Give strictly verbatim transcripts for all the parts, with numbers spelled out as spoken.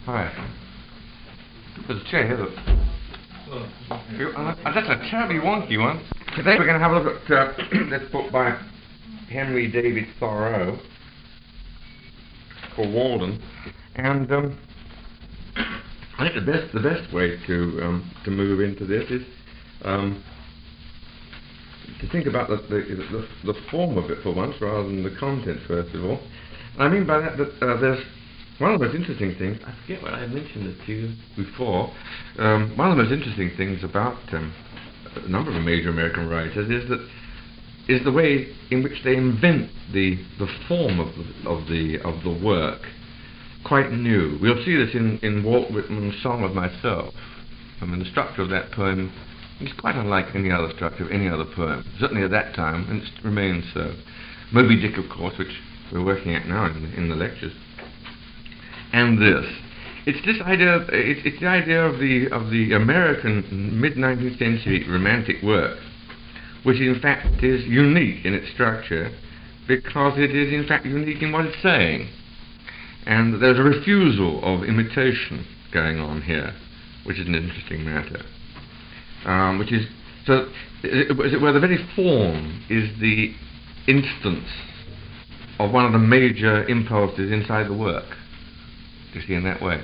Hi. There's a chair here that... You- uh, that's a terribly wonky one. Today we're going to have a look at uh, this book by Henry David Thoreau called Walden. And um, I think the best the best way to um, to move into this is um, to think about the the, the the form of it for once, rather than the content first of all. And I mean by that that uh, there's one of the most interesting things. I forget what I mentioned it to you before. Um, one of the most interesting things about um, a number of major American writers is that is the way in which they invent the the form of the, of the of the work. Quite new. We'll see this in, in Walt Whitman's Song of Myself. I mean, the structure of that poem is quite unlike any other structure of any other poem, certainly at that time, and it remains so. Moby Dick, of course, which we're working at now in, in the lectures. And this. It's this idea, of, it's, it's the idea of the, of the American mid-nineteenth century romantic work, which in fact is unique in its structure, because it is in fact unique in what it's saying. And there's a refusal of imitation going on here, which is an interesting matter. Um, which is, so, as it were, the very form is the instance of one of the major impulses inside the work, to see in that way.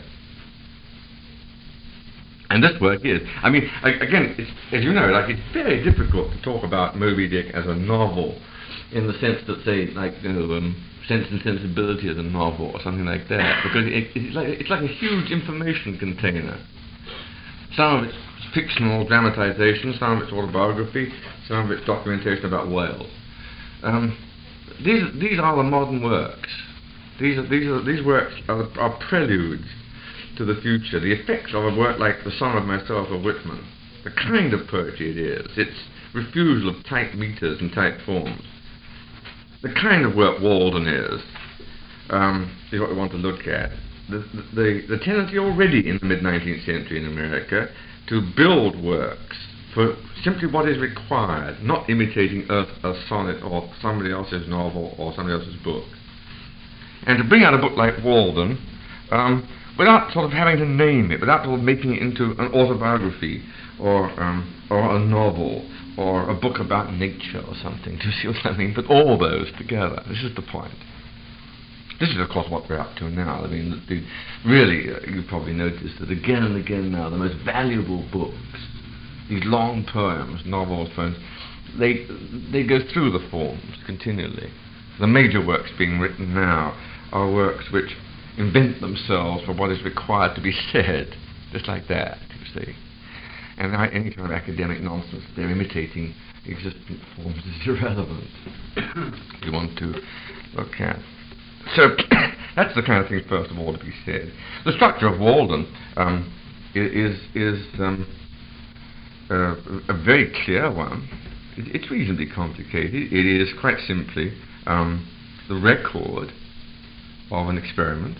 And this work is, I mean, again, it's, as you know, like, it's very difficult to talk about Moby Dick as a novel, in the sense that, say, like, you know, um, Sense and Sensibility as a novel or something like that, because it, it's, like, it's like a huge information container. Some of it's fictional dramatization, some of it's autobiography, some of it's documentation about whales. Um, these these are the modern works. These are, these are, these works are, are preludes to the future. The effects of a work like The Song of Myself of Whitman, the kind of poetry it is, its refusal of tight meters and tight forms. The kind of work Walden is, um, is what we want to look at. The, the, the tendency already in the mid-nineteenth century in America to build works for simply what is required, not imitating a, a sonnet or somebody else's novel or somebody else's book. And to bring out a book like Walden, um, without sort of having to name it, without sort of making it into an autobiography or, um, or a novel, or a book about nature or something, do you see what I mean? But all those together, this is the point. This is, of course, what we're up to now. I mean, the, the, really, uh, you've probably noticed that again and again now, the most valuable books, these long poems, novels, poems, they, they go through the forms continually. The major works being written now are works which invent themselves for what is required to be said, just like that, you see. And any kind of academic nonsense they're imitating existent forms is irrelevant. You want to look at. So that's the kind of thing, first of all, to be said. The structure of Walden um, is is um, uh, a very clear one. It, it's reasonably complicated. It is quite simply um, the record of an experiment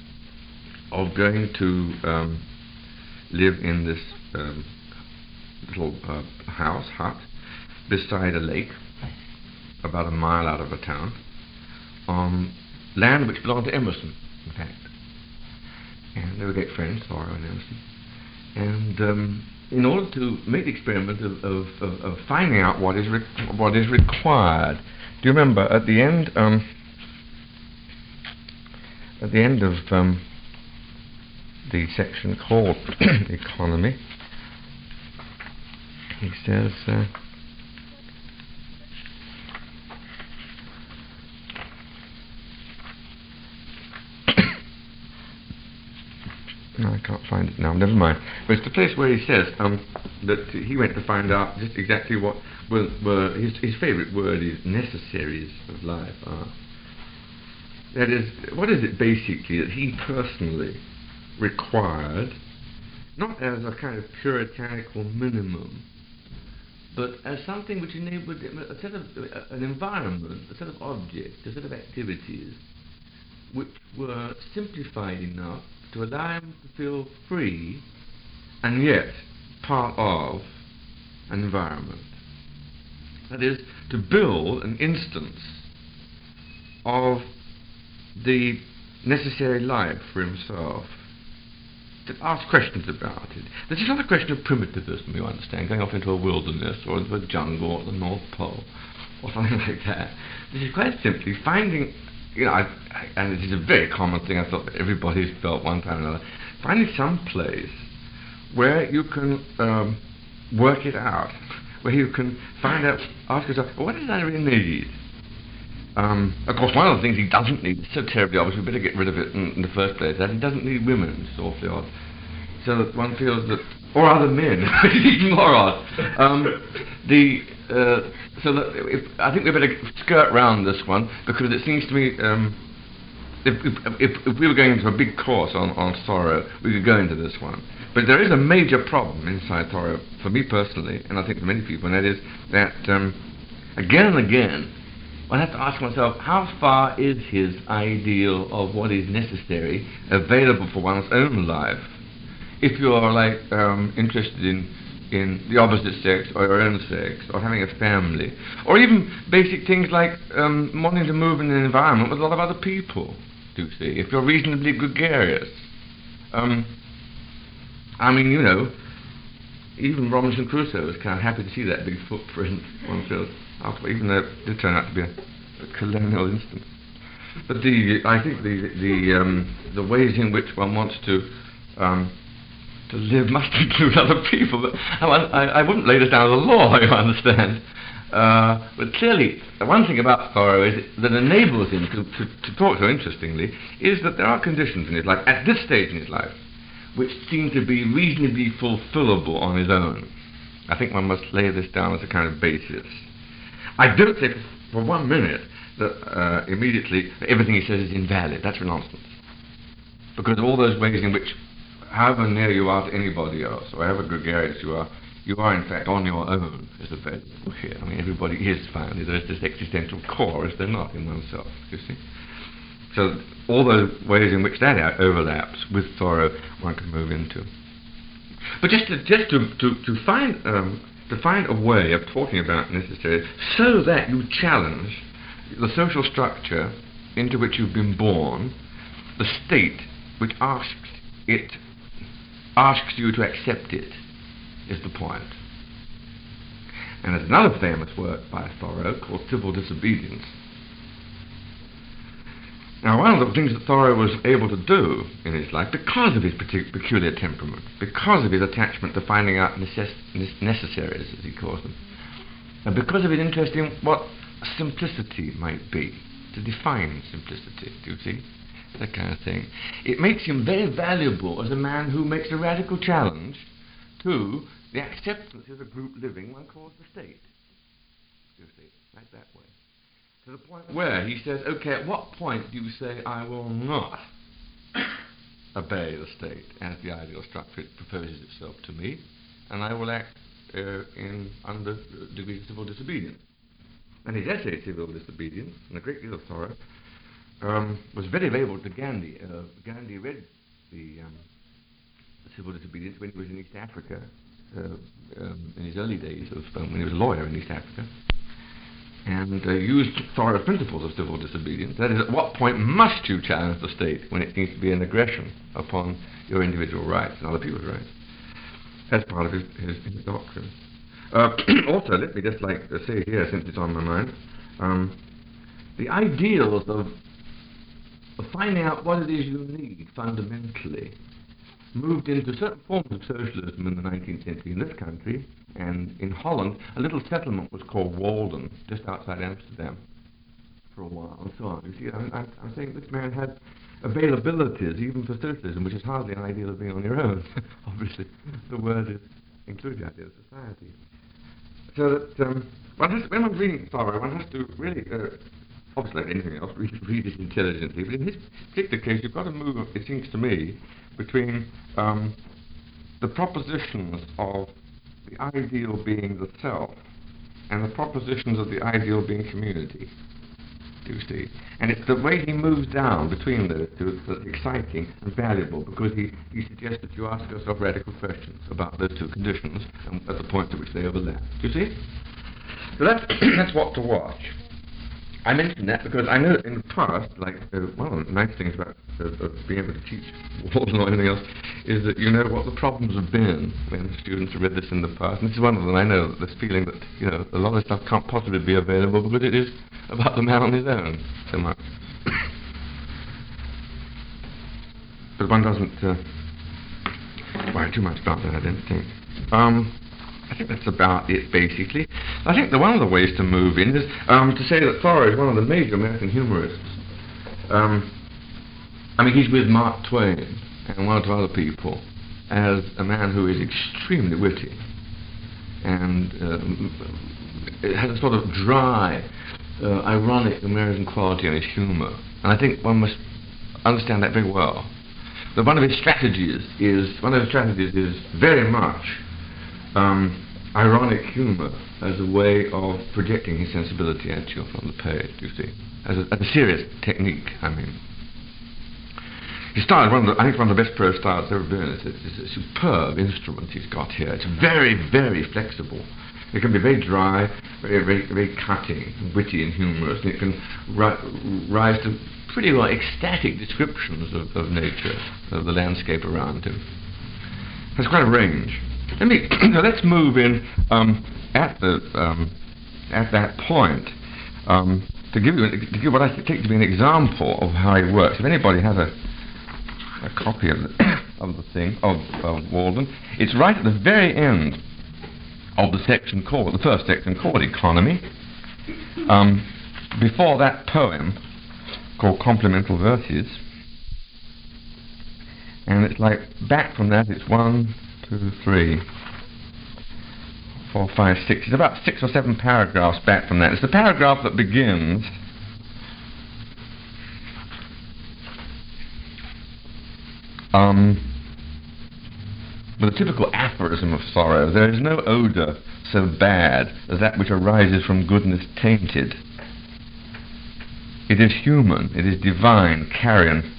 of going to um, live in this um, little uh, house, hut, beside a lake, about a mile out of a town, on land which belonged to Emerson, in fact. And they were great friends, Thoreau and Emerson. And um, in order to make the experiment of, of, of, of finding out what is, re what is required, do you remember at the end, um, at the end of um, the section called Economy, he says, uh, no, I can't find it now, never mind. But it's the place where he says um, that he went to find out just exactly what were, were his, his favourite word is necessaries of life are. That is, what is it basically that he personally required, not as a kind of puritanical minimum, but as something which enabled him a set of uh, an environment, a set of objects, a set of activities, which were simplified enough to allow him to feel free and yet part of an environment. That is, to build an instance of the necessary life for himself to ask questions about it. This is not a question of primitivism, you understand, going off into a wilderness or into a jungle or the North Pole or something like that. This is quite simply finding, you know, I, I, and this is a very common thing I thought that everybody's felt one time or another, finding some place where you can um, work it out, where you can find out, ask yourself, well, what did I really need? Um, of course, one of the things he doesn't need is so terribly obvious, we better get rid of it in, in the first place, that he doesn't need women, it's awfully odd. So that one feels that, or other men, even more odd. Um, the, uh, so that if, I think we better skirt round this one, because it seems to me, um, if, if, if we were going into a big course on, on Thoreau, we could go into this one. But there is a major problem inside Thoreau, for me personally, and I think for many people, and that is that um, again and again, I have to ask myself, how far is his ideal of what is necessary available for one's own life? If you are like um, interested in in the opposite sex or your own sex, or having a family, or even basic things like um, wanting to move in an environment with a lot of other people, do you see? If you're reasonably gregarious, um, I mean, you know, even Robinson Crusoe was kind of happy to see that big footprint. One feels. After, even though it did turn out to be a, a colonial instance. But the, I think the the um, the ways in which one wants to um, to live must include other people. But I, I, I wouldn't lay this down as a law, you understand. Uh, but clearly, one thing about Thoreau is that enables him to, to, to talk so interestingly is that there are conditions in his life, at this stage in his life, which seem to be reasonably fulfillable on his own. I think one must lay this down as a kind of basis. I don't say for one minute that uh, immediately that everything he says is invalid. That's nonsense. Because of all those ways in which, however near you are to anybody else, or however gregarious you are, you are in fact on your own, is available here. I mean, everybody is found. There is this existential core, is there not, in oneself, you see? So all those ways in which that overlaps with Thoreau, one can move into. But just to, just to, to, to find... Um, to find a way of talking about necessary so that you challenge the social structure into which you've been born, the state which asks it, asks you to accept it, is the point. And there's another famous work by Thoreau called Civil Disobedience. Now, one of the things that Thoreau was able to do in his life, because of his partic- peculiar temperament, because of his attachment to finding out necess- necessaries, as he calls them, and because of his interest in what simplicity might be, to define simplicity, do you see? That kind of thing. It makes him very valuable as a man who makes a radical challenge to the acceptance of a group living one calls the state. Do you see? Like that way. To the point where he says, okay, at what point do you say, I will not obey the state as the ideal structure it proposes itself to me, and I will act uh, in under uh, degrees of civil disobedience. And his essay, Civil Disobedience, and a great deal of Thoreau, um, was very valuable to Gandhi. Uh, Gandhi read the, um, the Civil Disobedience when he was in East Africa, uh, um, in his early days, of, um, when he was a lawyer in East Africa, and uh, used Thoreau's principles of civil disobedience. That is, at what point must you challenge the state when it seems to be an aggression upon your individual rights and other people's rights? That's part of his, his, his doctrine. Uh, also, let me just like uh, say here, since it's on my mind, um, the ideals of, of finding out what it is you need fundamentally moved into certain forms of socialism in the nineteenth century in this country, and in Holland a little settlement was called Walden, just outside Amsterdam, for a while, and so on. You see, I'm, I'm, I'm saying this man had availabilities even for socialism, which is hardly an ideal of being on your own. Obviously, the word is includes the idea of society. So that um, one has, when one's reading Thoreau, one has to really, uh, obviously like anything else, read, read it intelligently. But in this particular case, you've got to move, it seems to me, between um, the propositions of the ideal being the self and the propositions of the ideal being community. Do you see? And it's the way he moves down between those two that's exciting and valuable, because he, he suggests that you ask yourself radical questions about those two conditions and at the point at which they overlap. Do you see? So that's, that's what to watch. I mention that because I know in the past, like, uh, one of the nice things about uh, uh, being able to teach Walden or anything else is that you know what the problems have been when students have read this in the past. And this is one of them. I know this feeling that, you know, a lot of stuff can't possibly be available because it is about the man on his own so much. But one doesn't uh, worry too much about that, I don't think. Um, I think that's about it, basically. I think that one of the ways to move in is um, to say that Thoreau is one of the major American humorists. Um, I mean, he's with Mark Twain and one or two other people as a man who is extremely witty and um, it has a sort of dry, uh, ironic American quality in his humor. And I think one must understand that very well. That one of his strategies is one of his strategies is very much Um, ironic humour as a way of projecting his sensibility at you from the page, you see, as a, as a serious technique, I mean. His style is one of the, I think, one of the best prose styles ever been. It's, it's, it's a superb instrument he's got here. It's very, very flexible. It can be very dry, very, very, very cutting, witty and humorous, and it can ri rise to pretty well ecstatic descriptions of, of nature, of the landscape around him. Has quite a range. Let me now let's move in um, at the um, at that point um, to give you to give what I take to be an example of how it works. If anybody has a a copy of the of the thing of uh, Walden, it's right at the very end of the section called the first section called Economy. Um, before that poem called Complemental Verses, and it's like back from that it's one. Two, three, four, five, six. It's about six or seven paragraphs back from that. It's the paragraph that begins um, with a typical aphorism of Thoreau. There is no odour so bad as that which arises from goodness tainted. It is human, it is divine, carrion.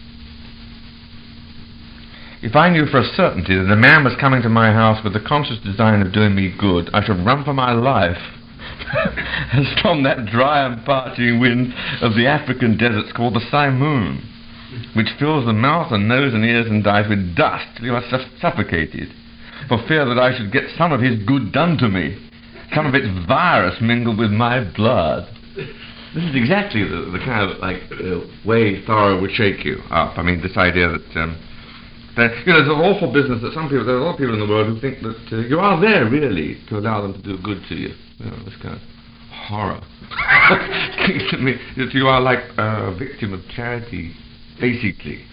If I knew for a certainty that a man was coming to my house with the conscious design of doing me good, I should run for my life, as from that dry and parching wind of the African deserts called the Simoon, which fills the mouth and nose and ears and dies with dust till you are suff suffocated, for fear that I should get some of his good done to me, some of its virus mingled with my blood. This is exactly the, the kind of like uh, way Thoreau would shake you up. I mean, this idea that um, That, you know, there's an awful business that some people, there are a lot of people in the world who think that uh, you are there really to allow them to do good to you. You know, this kind of horror. I mean, that you are like a victim of charity, basically.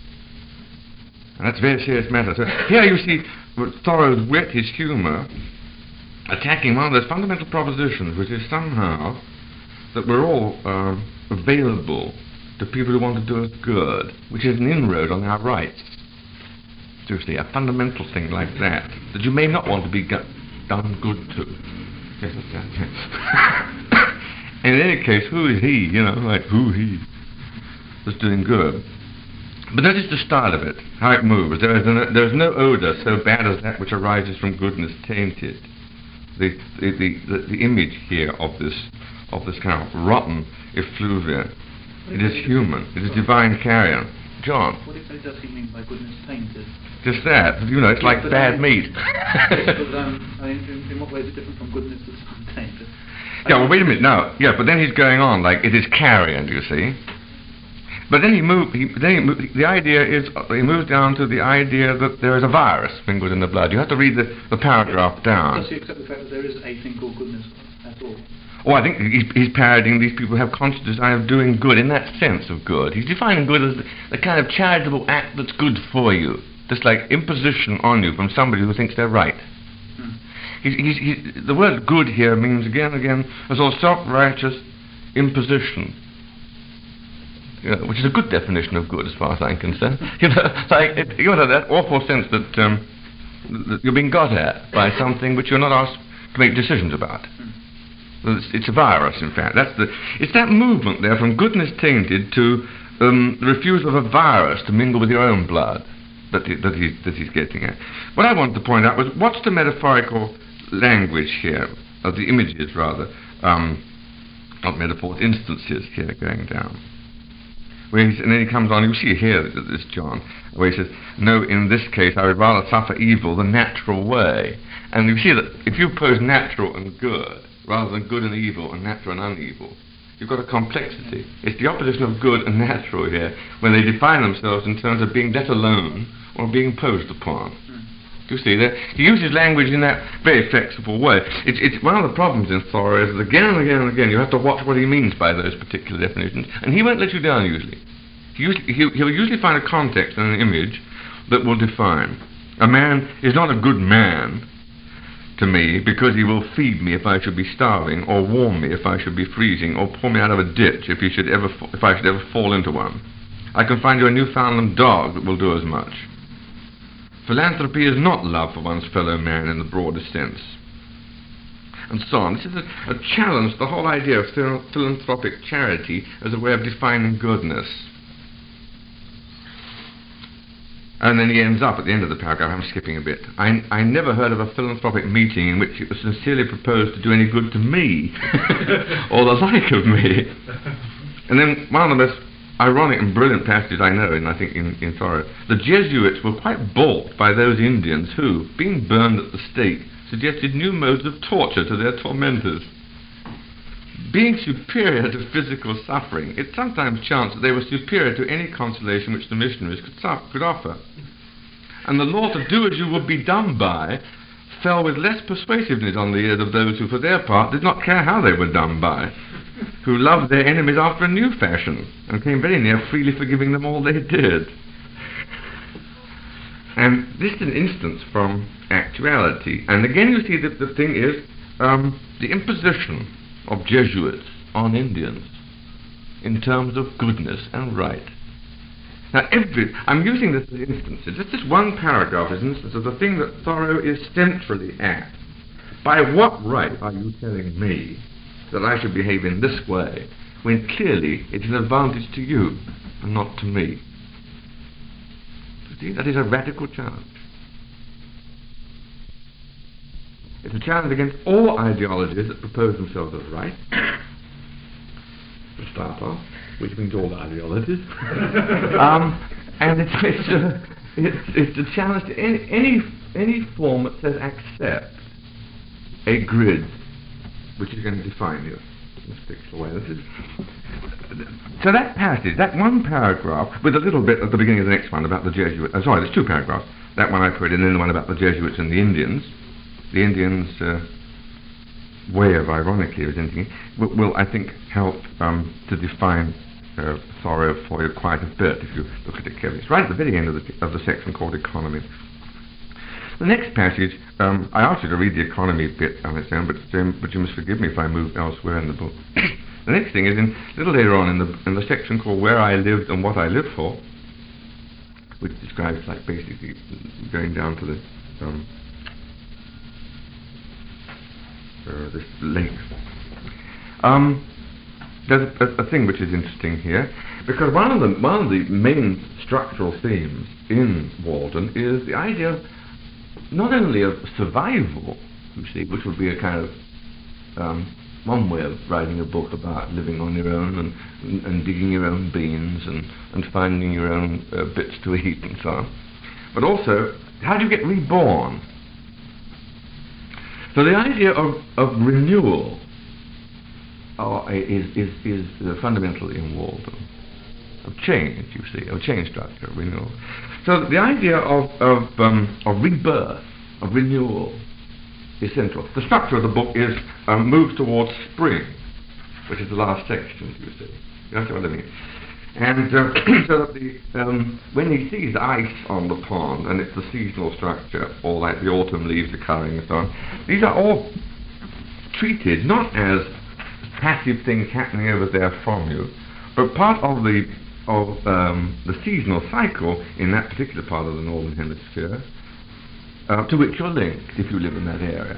And that's a very serious matter. So here you see Thoreau's wit, his humour, attacking one of those fundamental propositions, which is somehow that we're all uh, available to people who want to do us good, which is an inroad on our rights. Seriously, a fundamental thing like that, that you may not want to be done good to. Yes, yes, yes. And in any case, who is he, you know, like, who he was doing good. But notice the style of it, how it moves. There is, no, there is no odour so bad as that which arises from goodness tainted. The, the, the, the, the image here of this, of this kind of rotten effluvia, it is human, it is divine carrion. John? What exactly does he mean by goodness tainted? Just that, you know, it's yes, like bad um, meat. Yes, but um, I mean, in, in what way is it different from goodness that's untainted? Yeah, well, wait a minute, no. Yeah, but then he's going on, like, it is carrion, you see. But then he moved, he, then he moved, the idea is, uh, he moves down to the idea that there is a virus mingled in the blood. You have to read the, the paragraph yes. down. Does he accept the fact that there is a thing called goodness at all? Oh, I think he's, he's parodying these people who have conscious design of doing good, in that sense of good. He's defining good as the, the kind of charitable act that's good for you. Just like imposition on you from somebody who thinks they're right. Hmm. He's, he's, he's, the word good here means again and again a sort of self-righteous imposition. You know, which is a good definition of good as far as I'm concerned. You know, like it, you know that awful sense that, um, that you're being got at by something which you're not asked to make decisions about. Hmm. It's, it's a virus, in fact. That's the. It's that movement there from goodness tainted to um, the refusal of a virus to mingle with your own blood that he, that, he, that he's getting at. What I wanted to point out was what's the metaphorical language here, of the images rather, um, not metaphors, instances here going down. Where he's, and then he comes on, you see here, this John, where he says, no, in this case I would rather suffer evil the natural way. And you see that if you pose natural and good, rather than good and evil and natural and unevel, you've got a complexity. It's the opposition of good and natural here, when they define themselves in terms of being let alone or being imposed upon. You see, that he uses language in that very flexible way. It's, it's one of the problems in Thoreau is that again and again and again you have to watch what he means by those particular definitions, and he won't let you down usually. He usually he'll, he'll usually find a context and an image that will define. A man is not a good man to me because he will feed me if I should be starving, or warm me if I should be freezing, or pull me out of a ditch if he should ever fa- if I should ever fall into one. I can find you a Newfoundland dog that will do as much. Philanthropy is not love for one's fellow man in the broadest sense, and so on. This is a, a challenge to the whole idea of phil- philanthropic charity as a way of defining goodness. And then he ends up at the end of the paragraph, I'm skipping a bit. I, I never heard of a philanthropic meeting in which it was sincerely proposed to do any good to me, or the like of me. And then one of the most ironic and brilliant passages I know, and I think in, in Thoreau, the Jesuits were quite balked by those Indians who, being burned at the stake, suggested new modes of torture to their tormentors. Being superior to physical suffering, it sometimes chanced that they were superior to any consolation which the missionaries could, su- could offer. And the law to do as you would be done by fell with less persuasiveness on the ears of those who, for their part, did not care how they were done by, who loved their enemies after a new fashion, and came very near freely forgiving them all they did. And this is an instance from actuality. And again you see that the thing is um, the imposition of Jesuits on Indians in terms of goodness and right. Now every, I'm using this as instances. This is one paragraph as an instance of the thing that Thoreau is centrally at. By what right are you telling me that I should behave in this way, when clearly it's an advantage to you and not to me? You see, that is a radical challenge. It's a challenge against all ideologies that propose themselves as right, to start off, which means all ideologies. um, and it's, it's, a, it's, it's a challenge to any, any, any form that says accept a grid which is going to define you. Let's fix the way this is. So that passage, that one paragraph, with a little bit at the beginning of the next one about the Jesuits, uh, sorry, there's two paragraphs. That one I put in, and then the one about the Jesuits and the Indians. The Indians' uh, way of ironically presenting it will, will, I think, help um, to define uh, Thoreau for you quite a bit if you look at it carefully. It's right at the very end of the, of the section called Economy. The next passage, um, I asked you to read the economy bit on its own, but, um, but you must forgive me if I move elsewhere in the book. The next thing is in, a little later on in the, in the section called Where I Lived and What I Lived For, which describes like basically going down to the um, uh, this length. Um, there's a, a, a thing which is interesting here, because one of the one of the main structural themes in Walden is the idea of not only of survival, you see, which would be a kind of um, one way of writing a book about living on your own and, and, and digging your own beans and, and finding your own uh, bits to eat and so on, but also how do you get reborn? So the idea of, of renewal uh, is, is, is uh, fundamental in Walden, of change, you see, of change structure, renewal. So the idea of, of, um, of rebirth, of renewal, is central. The structure of the book is um, moves towards spring, which is the last section, you see. You know what I mean? And uh, so that the, um, when he sees ice on the pond, and it's the seasonal structure, or like the autumn leaves are colouring and so on, these are all treated not as passive things happening over there from you, but part of the of um, the seasonal cycle in that particular part of the northern hemisphere, uh, to which you're linked if you live in that area.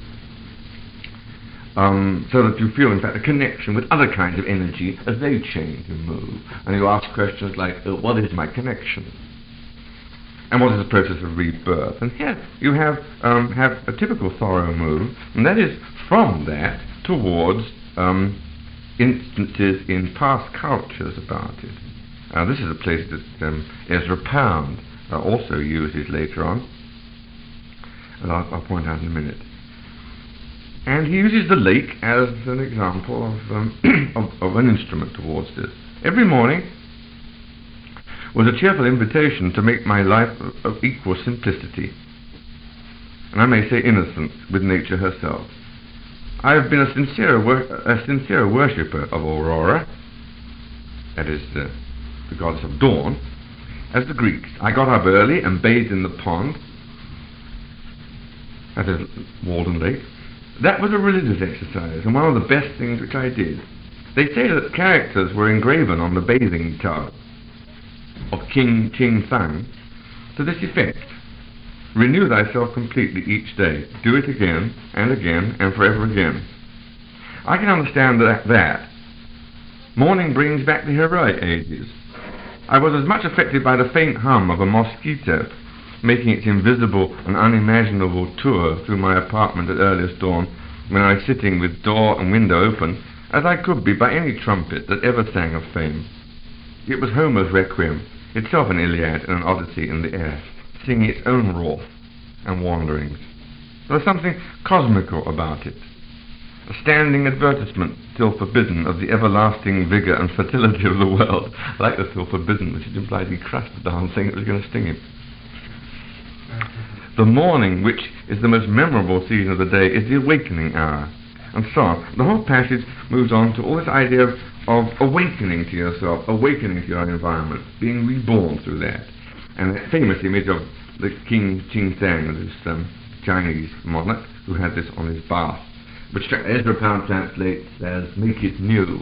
Um, so that you feel, in fact, a connection with other kinds of energy as they change and move. And you ask questions like, uh, what is my connection? And what is the process of rebirth? And here you have, um, have a typical Thoreau move, and that is from that towards um, instances in past cultures about it. Uh, this is a place that um, Ezra Pound uh, also uses later on, and I'll, I'll point out in a minute. And he uses the lake as an example of, um, of, of an instrument towards this. Every morning was a cheerful invitation to make my life of, of equal simplicity, and I may say innocence, with nature herself. I have been a sincere, wor a sincere worshipper of Aurora, that is uh, the goddess of dawn, as the Greeks. I got up early and bathed in the pond, that is Walden Lake. That was a religious exercise, and one of the best things which I did. They say that characters were engraven on the bathing tub of King Ching Thang to this effect: renew thyself completely each day, do it again and again and forever again. I can understand that, that. Morning brings back the heroic ages. I was as much affected by the faint hum of a mosquito making its invisible and unimaginable tour through my apartment at earliest dawn, when I was sitting with door and window open, as I could be by any trumpet that ever sang of fame. It was Homer's Requiem, itself an Iliad and an Odyssey in the air, singing its own wrath and wanderings. There was something cosmical about it, a standing advertisement, still forbidden, of the everlasting vigour and fertility of the world. I like the still forbidden, which implies he crushed the darn thing that was going to sting him. The morning, which is the most memorable season of the day, is the awakening hour, and so on. The whole passage moves on to all this idea of, of awakening to yourself, awakening to your environment, being reborn through that. And that famous image of the King Ching Thang, this um, Chinese monarch, who had this on his bath, which Ezra Pound translates as "make it new,"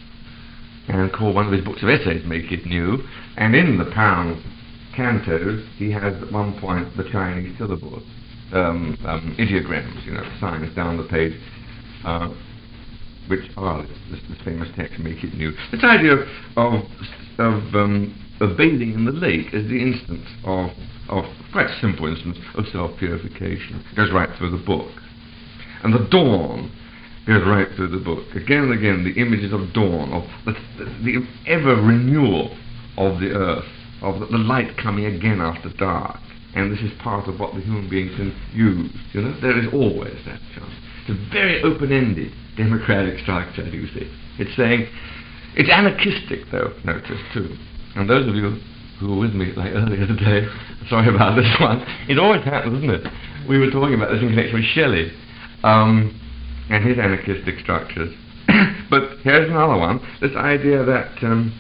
and called one of his books of essays "Make It New." And in the Pound cantos, he has at one point the Chinese syllables, um, um, ideograms, you know, signs down the page, uh, which are this, this famous text, "Make it new." This idea of of, of, um, of bathing in the lake is the instance of, of quite simple instance of self-purification. It goes right through the book. And the dawn goes right through the book. Again and again, the images of dawn, of the, the ever renewal of the earth, of the, the light coming again after dark. And this is part of what the human being can use. You know, there is always that chance. It's a very open-ended democratic structure, you see. It's saying, it's anarchistic, though, notice, too. And those of you who were with me like earlier today, sorry about this one, it always happens, isn't it? We were talking about this in connection with Shelley. Um, and his anarchistic structures. But here's another one, this idea that um,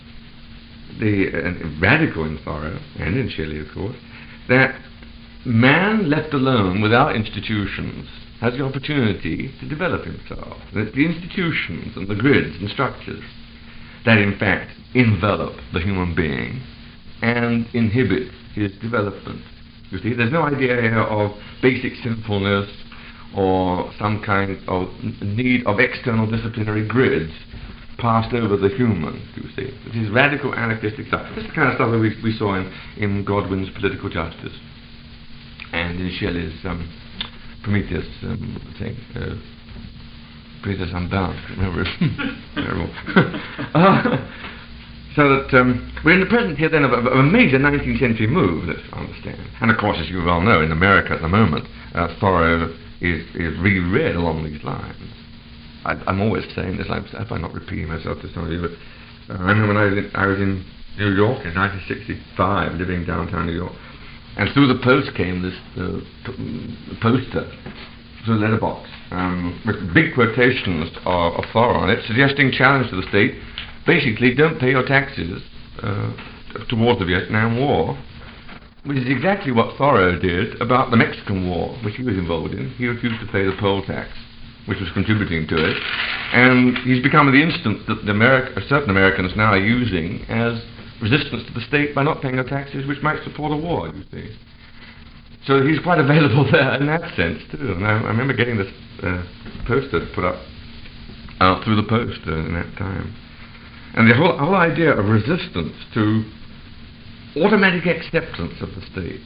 the uh, radical in Thoreau, and in Shelley of course, that man left alone without institutions has the opportunity to develop himself. That the institutions and the grids and structures that in fact envelop the human being and inhibit his development. You see, there's no idea here of basic sinfulness or some kind of need of external disciplinary grids passed over the human, you see. It is radical anarchistic stuff. This is the kind of stuff that we, we saw in, in Godwin's Political Justice and in Shelley's um, Prometheus um, thing, uh, Prometheus Unbound, remember it? Terrible. uh, so that um, we're in the present here then of, of a major nineteenth century move, let's understand. And of course, as you well know, in America at the moment, uh, Thoreau is, is reread along these lines. I, I'm always saying this, I hope I'm not repeating myself to some of you, but uh, I remember when I was, in, I was in New York in nineteen sixty-five, living downtown New York, and through the post came this uh, p- poster, through the letterbox, um, with big quotations of, of Thoreau on it, suggesting challenge to the state, basically don't pay your taxes uh, towards the Vietnam War, which is exactly what Thoreau did about the Mexican War, which he was involved in. He refused to pay the poll tax, which was contributing to it, and he's become the instance that the Ameri- certain Americans now are using as resistance to the state by not paying their taxes, which might support a war, you see. So he's quite available there in that sense, too. And I, I remember getting this uh, poster put up out through the post uh, in that time. And the whole, whole idea of resistance to automatic acceptance of the state,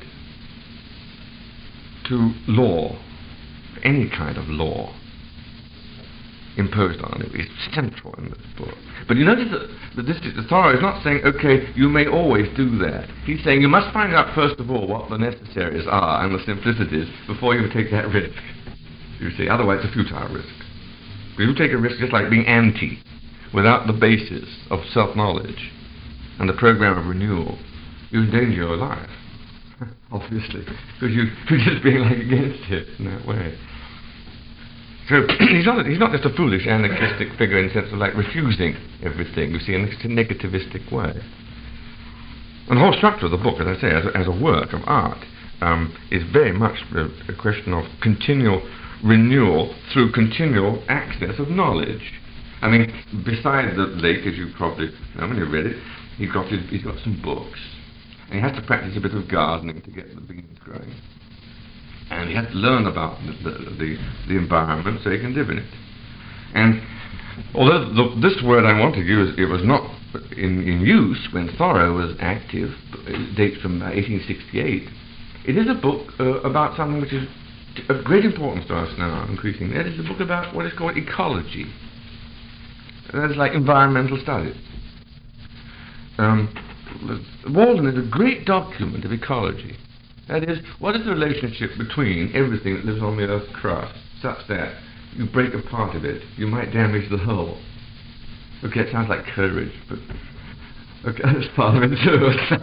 to law, any kind of law, imposed on him is central in this book. But you notice that, that this the Thoreau is not saying, okay, you may always do that. He's saying you must find out first of all what the necessaries are and the simplicities before you take that risk. You see, otherwise it's a futile risk. If you take a risk just like being anti, without the basis of self-knowledge and the program of renewal, you endanger your life, obviously, because you, you're just being like against it in that way. So he's not he's not just a foolish anarchistic figure in the sense of like refusing everything, you see, in a negativistic way. And the whole structure of the book, as I say, as a, as a work of art, um, is very much a, a question of continual renewal through continual access of knowledge. I mean, besides the lake, as you probably know when you read it, he's got his, he's got some books, and he has to practice a bit of gardening to get the beans growing. And he has to learn about the, the, the, the environment so he can live in it. And although the, this word I want to use, it was not in, in use when Thoreau was active, it dates from uh, eighteen sixty-eight, it is a book uh, about something which is of great importance to us now, increasingly. It is a book about what is called ecology. That is like environmental studies. Um, Walden is a great document of ecology. That is, what is the relationship between everything that lives on the Earth's crust, such that you break a part of it, you might damage the whole. Okay, it sounds like courage, but okay, that's part of it too.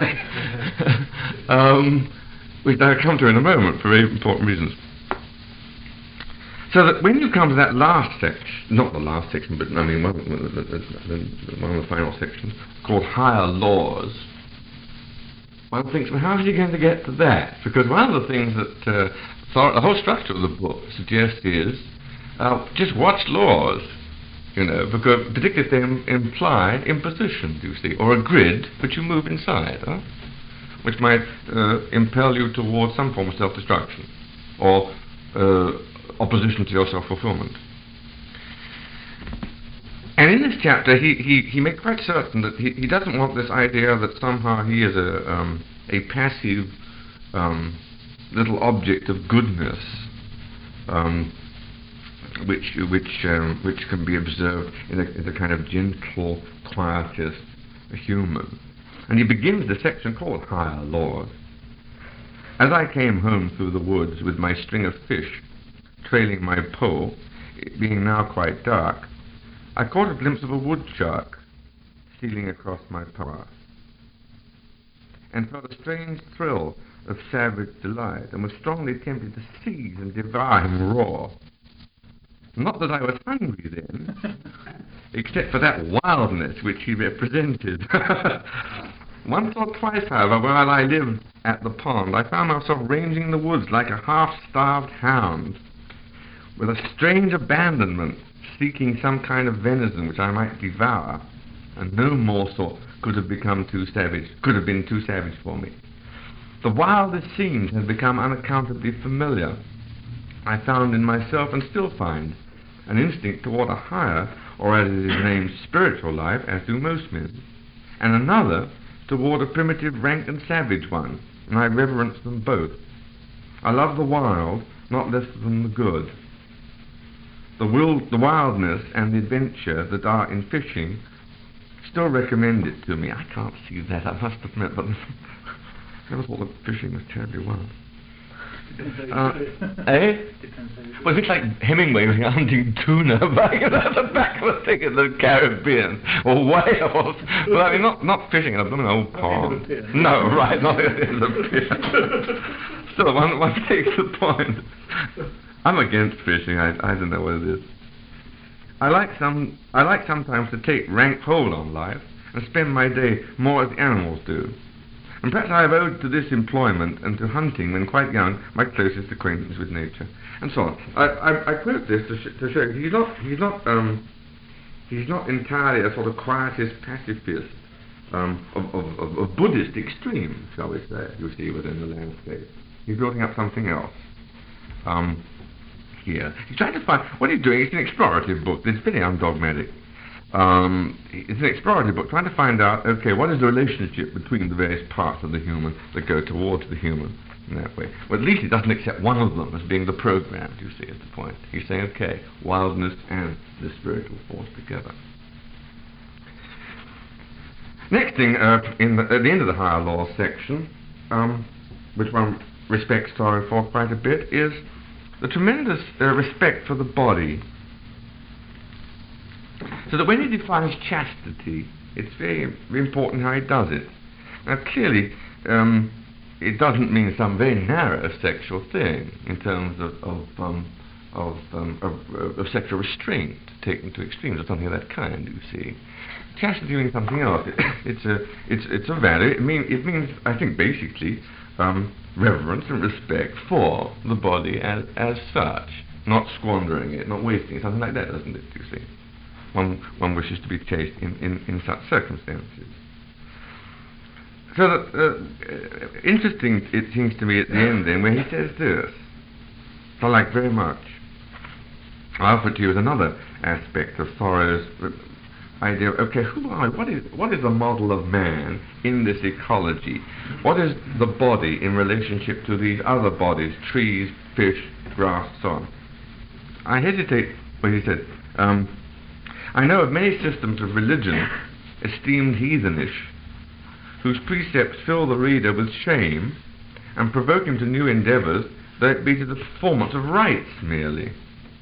um, which I'll come to in a moment for very important reasons. So that when you come to that last section, not the last section, but I mean one, one of the final sections, called Higher Laws, one thinks, well, how is he going to get to that? Because one of the things that uh, Thor- the whole structure of the book suggests is, uh, just watch laws, you know, because particularly if they im- imply impositions, you see, or a grid which you move inside, huh? Which might uh, impel you towards some form of self-destruction, or uh, opposition to your self-fulfillment. And in this chapter, he, he, he makes quite certain that he, he doesn't want this idea that somehow he is a, um, a passive um, little object of goodness, um, which which um, which can be observed in a, in a kind of gentle, quietist human. And he begins the section called Higher Laws. As I came home through the woods with my string of fish trailing my pole, it being now quite dark, I caught a glimpse of a wood-shark stealing across my path, and felt a strange thrill of savage delight, and was strongly tempted to seize and devour him raw. Not that I was hungry then, except for that wildness which he represented. Once or twice, however, while I lived at the pond, I found myself ranging the woods like a half-starved hound, with a strange abandonment, seeking some kind of venison which I might devour, and no morsel could have become too savage, could have been too savage for me. The wildest scenes had become unaccountably familiar. I found in myself, and still find, an instinct toward a higher, or as it is named, spiritual life, as do most men, and another toward a primitive, rank and savage one, and I reverence them both. I love the wild, not less than the good. The, will, the wildness and the adventure that are in fishing still recommend it to me. I can't see that, I must admit, but I never thought that fishing was terribly wild. Uh, eh? Well, it's like Hemingway hunting tuna back at the back of a thing in the Caribbean, or whales. Well, I mean, not, not fishing in a blooming old pond. No, right, not in the pier. Still, one, one takes the point. I'm against fishing. I, I don't know what it is. I like some. I like sometimes to take rank hold on life and spend my day more as the animals do. And perhaps I have owed to this employment and to hunting when quite young my closest acquaintance with nature, and so on. I, I, I quote this to, sh- to show he's not he's not um, he's not entirely a sort of quietist pacifist um, of, of, of, of Buddhist extreme, shall we say? You see within the landscape. He's building up something else. Um, here. He's trying to find, what he's doing, it's an explorative book, it's very undogmatic. Um, it's an exploratory book trying to find out, okay, what is the relationship between the various parts of the human that go towards the human in that way. Well, at least it doesn't accept one of them as being the program, you see, is the point. He's saying, okay, wildness and the spiritual force together. Next thing, uh, in the, at the end of the higher law section, um, which one respects Thoreau for quite a bit, is the tremendous uh, respect for the body. So that when he defines chastity, it's very, very important how he does it. Now clearly, um, it doesn't mean some very narrow sexual thing in terms of of, um, of, um, of, of sexual restraint taken to extremes or something of that kind. You see, chastity means something else. It, it's a it's it's a value. It mean it means I think basically um, reverence and respect for the body as as such, not squandering it, not wasting it, something like that, doesn't it? You see. One, one wishes to be chaste in, in, in such circumstances. So that, uh, interesting it seems to me at the end then, where he says this, I like very much. I offer to you as another aspect of Thoreau's idea of, okay, who are, what is, what is the model of man in this ecology? What is the body in relationship to these other bodies, trees, fish, grass, so on? I hesitate when he said, um, I know of many systems of religion, esteemed heathenish, whose precepts fill the reader with shame and provoke him to new endeavours, though it be to the performance of rites merely.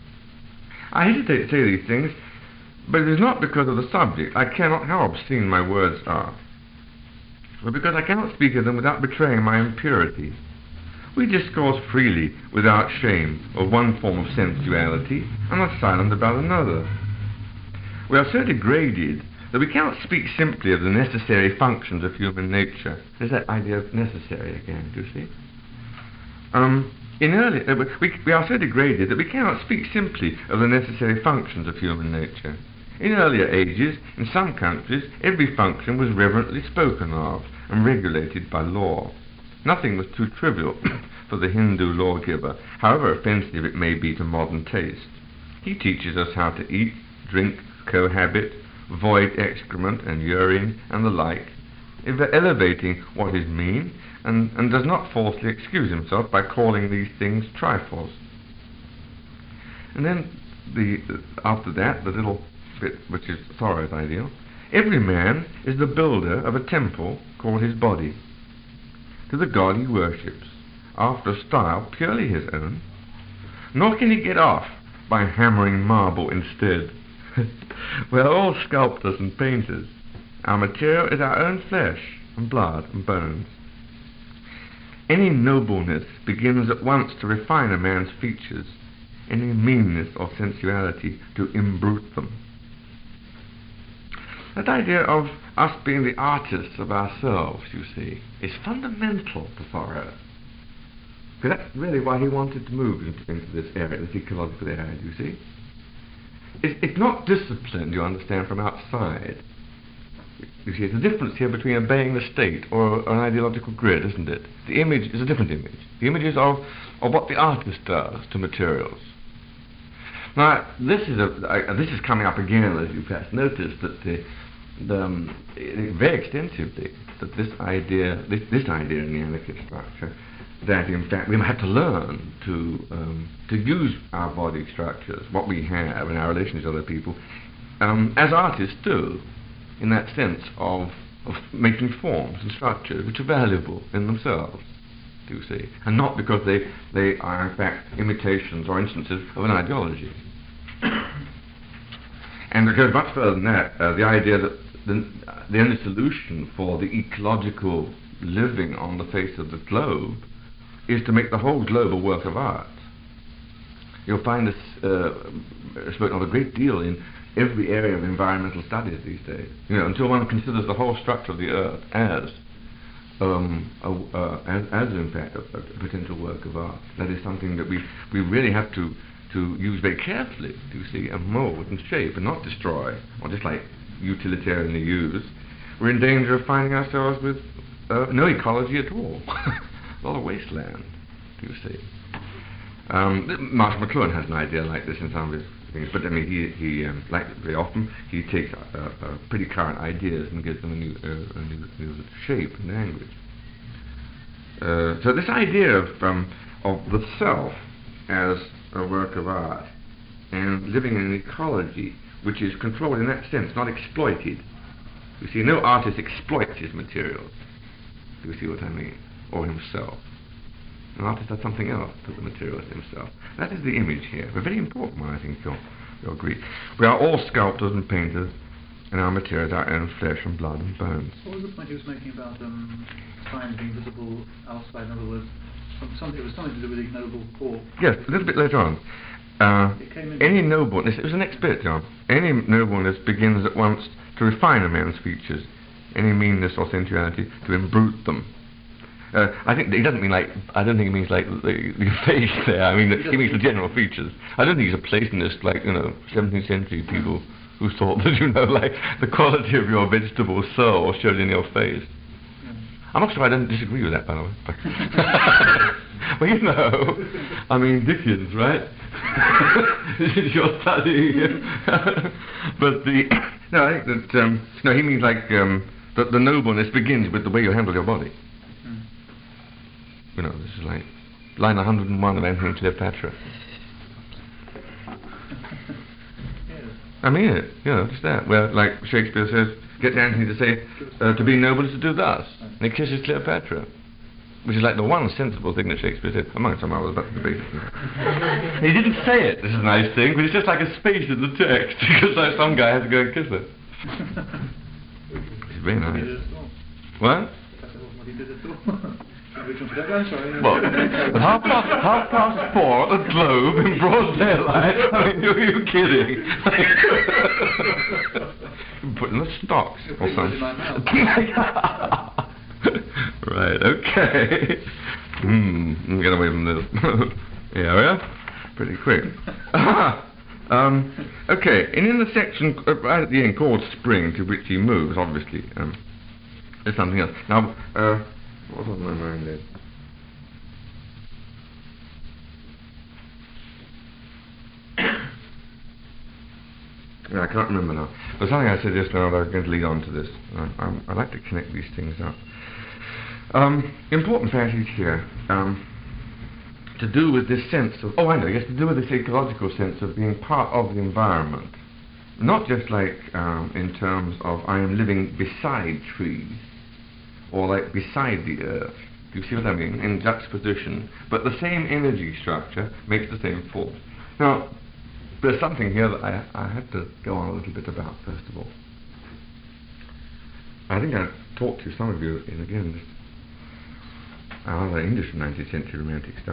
I hesitate to say these things, but it is not because of the subject. I cannot, how obscene my words are, but because I cannot speak of them without betraying my impurity. We discourse freely, without shame, of one form of sensuality, and are silent about another. We are so degraded that we cannot speak simply of the necessary functions of human nature. There's that idea of necessary again, do you see? Um, in early, uh, we, we are so degraded that we cannot speak simply of the necessary functions of human nature. In earlier ages, in some countries, every function was reverently spoken of and regulated by law. Nothing was too trivial for the Hindu lawgiver, however offensive it may be to modern taste. He teaches us how to eat, drink, cohabit, void excrement and urine and the like, elevating what is mean, and, and does not falsely excuse himself by calling these things trifles. And then, the, after that, the little bit which is Thoreau's ideal, every man is the builder of a temple called his body, to the God he worships, after a style purely his own, nor can he get off by hammering marble instead. We are all sculptors and painters. Our material is our own flesh and blood and bones. Any nobleness begins at once to refine a man's features, any meanness or sensuality to imbrute them. That idea of us being the artists of ourselves, you see, is fundamental to Thoreau. Because that's really why he wanted to move into, into this area, this ecological area, you see. It's, it's not discipline, you understand, from outside. You see, there's a difference here between obeying the state or, or an ideological grid, isn't it? The image is a different image. The image is of, of what the artist does to materials. Now, this is a uh, this is coming up again, as you perhaps noticed, that the, the um, it, very extensively that this idea, this, this idea in the anarchist structure, that in fact we have to learn to um, to use our body structures, what we have in our relations with other people, um, as artists do, in that sense of of making forms and structures which are valuable in themselves, do you see, and not because they they are in fact imitations or instances of an ideology. And it goes much further than that. Uh, the idea that the, the only solution for the ecological living on the face of the globe is to make the whole globe a work of art. You'll find this uh, spoken of a great deal in every area of environmental studies these days. You know, until one considers the whole structure of the earth as, um, a, uh, as, as in fact, a, a potential work of art. That is something that we we really have to to use very carefully, you see, and mold and shape and not destroy, or just like utilitarianly use. We're in danger of finding ourselves with uh, no ecology at all. A lot of wasteland, do you see. Um, Marshall McLuhan has an idea like this in some of his things. But I mean, he he um, like very often he takes uh, uh, pretty current ideas and gives them a new uh, a new, new shape and language. Uh, so this idea of um, of the self as a work of art and living in an ecology which is controlled in that sense, not exploited. You see, no artist exploits his materials. You see what I mean? Or himself. An artist does something else to the materials himself. That is the image here. A very important one, I think you'll, you'll agree. We are all sculptors and painters, and our materials are our own flesh and blood and bones. What was the point he was making about um, time being visible outside? In other words, some, something, it was something to do with ignoble core. Yes, a little bit later on. Uh, It came in any nobleness, it was the next bit, John. Any nobleness begins at once to refine a man's features. Any meanness or sensuality to imbrute them. Uh, I think he doesn't mean like, I don't think he means like the, the face there, I mean, he, he means the general features. I don't think he's a Platonist like, you know, seventeenth century people who thought that, you know, like, the quality of your vegetable soul showed in your face. Yeah. I'm not sure I don't disagree with that, by the way. But well, you know, I mean, Dickens, right? This is your study. But the, no, I think that, um, no, he means like, um, that the nobleness begins with the way you handle your body. Mm. You know, this is like line one hundred and one of Antony and Cleopatra. Yes. I mean it, you know, just that. Where, like Shakespeare says, gets Antony to say, uh, to be noble is to do thus. And he kisses Cleopatra. Which is like the one sensible thing that Shakespeare said, among some others, but the basic thing. He didn't say it, this is a nice thing, but it's just like a space in the text, because like some guy has to go and kiss her. It's very He nice. did it at all. What? That's what he did at all. I'm sorry. Well, at half past, half past four at the Globe in broad daylight. I mean, are you kidding? Put in the stocks or something. Right, okay. Hmm, get away from this area pretty quick. um, okay, and in the section uh, right at the end called Spring, to which he moves, obviously, um, there's something else. Now, uh, what was on my mind there? Yeah, I can't remember now. There's something I said just now that I was going to lead on to this. I, I, I like to connect these things up. Um, important passage here. Um, to do with this sense of, oh I know, yes, to do with this ecological sense of being part of the environment. Not just like um, in terms of I am living beside trees, or like beside the earth. Do you see what I mean? In juxtaposition. But the same energy structure makes the same force. Now, there's something here that I, I had to go on a little bit about, first of all. I think I've talked to some of you in, again, this other English nineteenth century romantic stuff.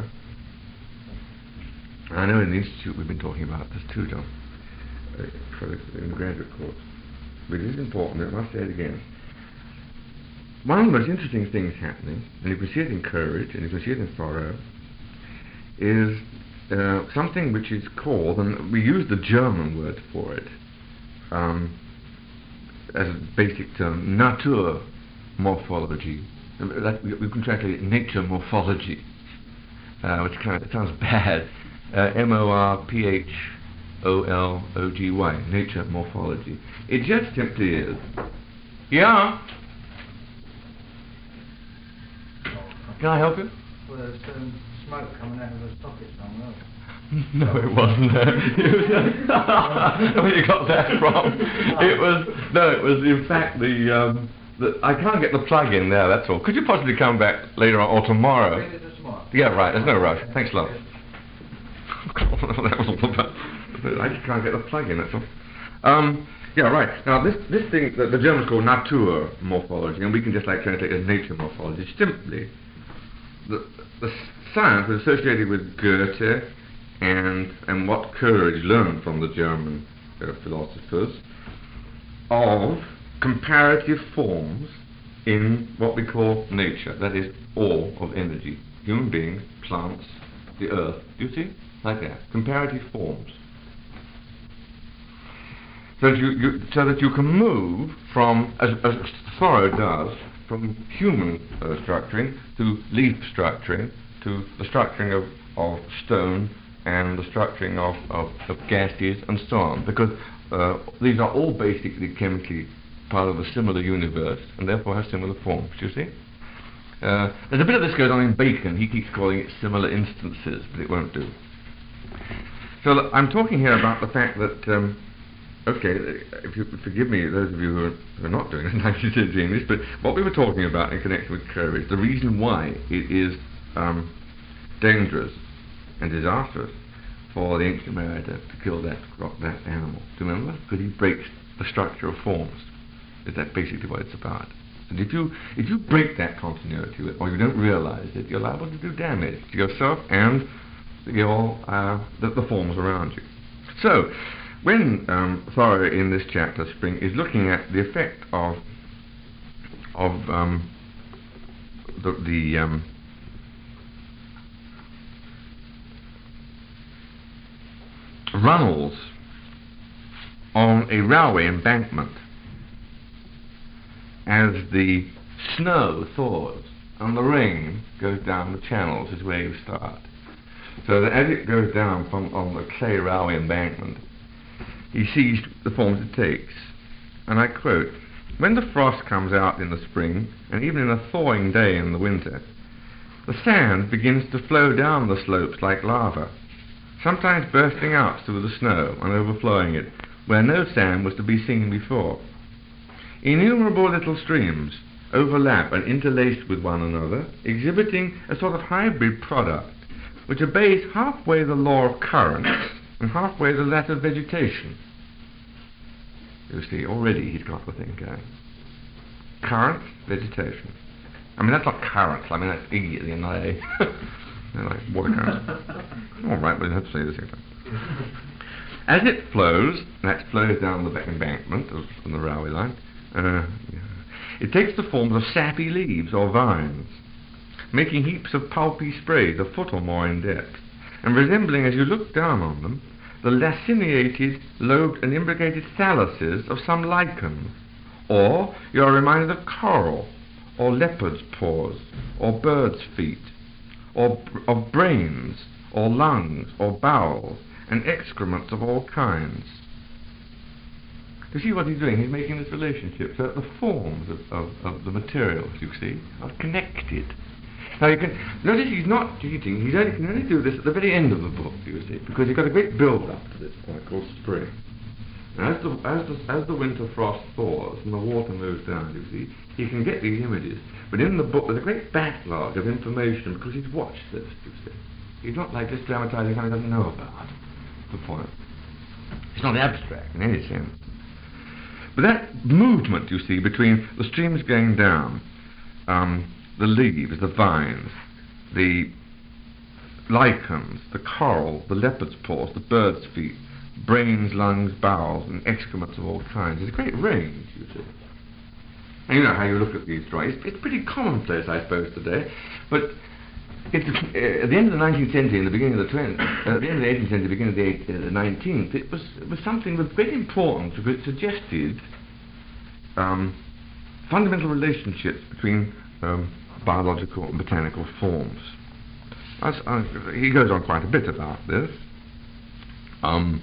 I know in the Institute we've been talking about this too, John, uh, for the, in the graduate course. But it is important, I must say it again. One of the most interesting things happening, and you can see it in Courage, and you can see it in Thoreau, is uh, something which is called, and we use the German word for it, um, as a basic term, Naturmorphology. That we, we can translate it nature morphology, uh, which kind of it sounds bad. Uh, M O R P H O L O G Y, nature morphology. It just simply is. Yeah. Can I help you? Well, there's some smoke coming out of those pockets somewhere. No, it wasn't there. Where you got that from? It was no, it was in fact the. Um, The, I can't get the plug in there, that's all. Could you possibly come back later on, or tomorrow? Bring it to tomorrow. Yeah, right, there's no rush. Thanks a lot. That was all about. I just can't get the plug in, that's all. Um, yeah, right. Now, this, this thing, the, the Germans call Naturmorphology, and we can just like translate it as nature morphology. Simply, the, the science was associated with Goethe and, and what Courage learned from the German uh, philosophers of comparative forms in what we call nature, that is, all of energy. Human beings, plants, the earth, do you see? Like that. Comparative forms. So that you, you, so that you can move from, as, as Thoreau does, from human uh, structuring to leaf structuring to the structuring of, of stone and the structuring of, of, of gases and so on, because uh, these are all basically chemically part of a similar universe and therefore have similar forms, you see? Uh, there's a bit of this goes on in Bacon. He keeps calling it similar instances, but it won't do. So look, I'm talking here about the fact that, um, okay, if you forgive me, those of you who are, who are not doing nineteenth century English, but what we were talking about in connection with courage, the reason why it is um, dangerous and disastrous for the ancient mariner to kill that that animal. Do you remember? Because he breaks the structure of forms. Is that basically what it's about? And if you if you break that continuity, or you don't realise it, you're liable to do damage to yourself and your uh, the, the forms around you. So, when um, Thoreau in this chapter, Spring, is looking at the effect of of um, the, the um, runnels on a railway embankment as the snow thaws and the rain goes down the channels as waves start. So that as it goes down from on the clay railway embankment, he sees the forms it takes. And I quote, "When the frost comes out in the spring, and even in a thawing day in the winter, the sand begins to flow down the slopes like lava, sometimes bursting out through the snow and overflowing it, where no sand was to be seen before. Innumerable little streams overlap and interlace with one another, exhibiting a sort of hybrid product, which obeys halfway the law of currents and halfway the latter vegetation." You see, already he's got the thing going. Currents, vegetation. I mean, that's not currents, I mean, that's iggy at the end of the day. They're like water currents. All right, but you have to say the same thing. As it flows, that flows down the embankment of, from the railway line, uh, it takes the forms of sappy leaves or vines, making heaps of pulpy sprays a foot or more in depth, and resembling, as you look down on them, the laciniated, lobed and imbricated thalluses of some lichen, or you are reminded of coral, or leopard's paws, or bird's feet, or br of brains, or lungs, or bowels, and excrements of all kinds. You see what he's doing? He's making this relationship so that the forms of, of, of the materials, you see, are connected. Now you can notice he's not cheating. He's only, can only do this at the very end of the book, you see, because he's got a great build-up to this point called spring. And as the, as, the, as the winter frost thaws and the water moves down, you see, he can get these images. But in the book there's a great backlog of information because he's watched this, you see. He's not like just dramatising something he doesn't know about. The point. It's not abstract in any sense. But that movement, you see, between the streams going down, um, the leaves, the vines, the lichens, the coral, the leopard's paws, the bird's feet, brains, lungs, bowels, and excrements of all kinds. There's a great range, you see. And you know how you look at these drawings. It's, it's pretty commonplace, I suppose, today, but it's, uh, at the end of the nineteenth century and the beginning of the twentieth, uh, at the end of the eighteenth century, beginning of the, eight, uh, the nineteenth, it was, it was something that was very important because it suggested um, fundamental relationships between um, biological and botanical forms. As, uh, he goes on quite a bit about this. Um,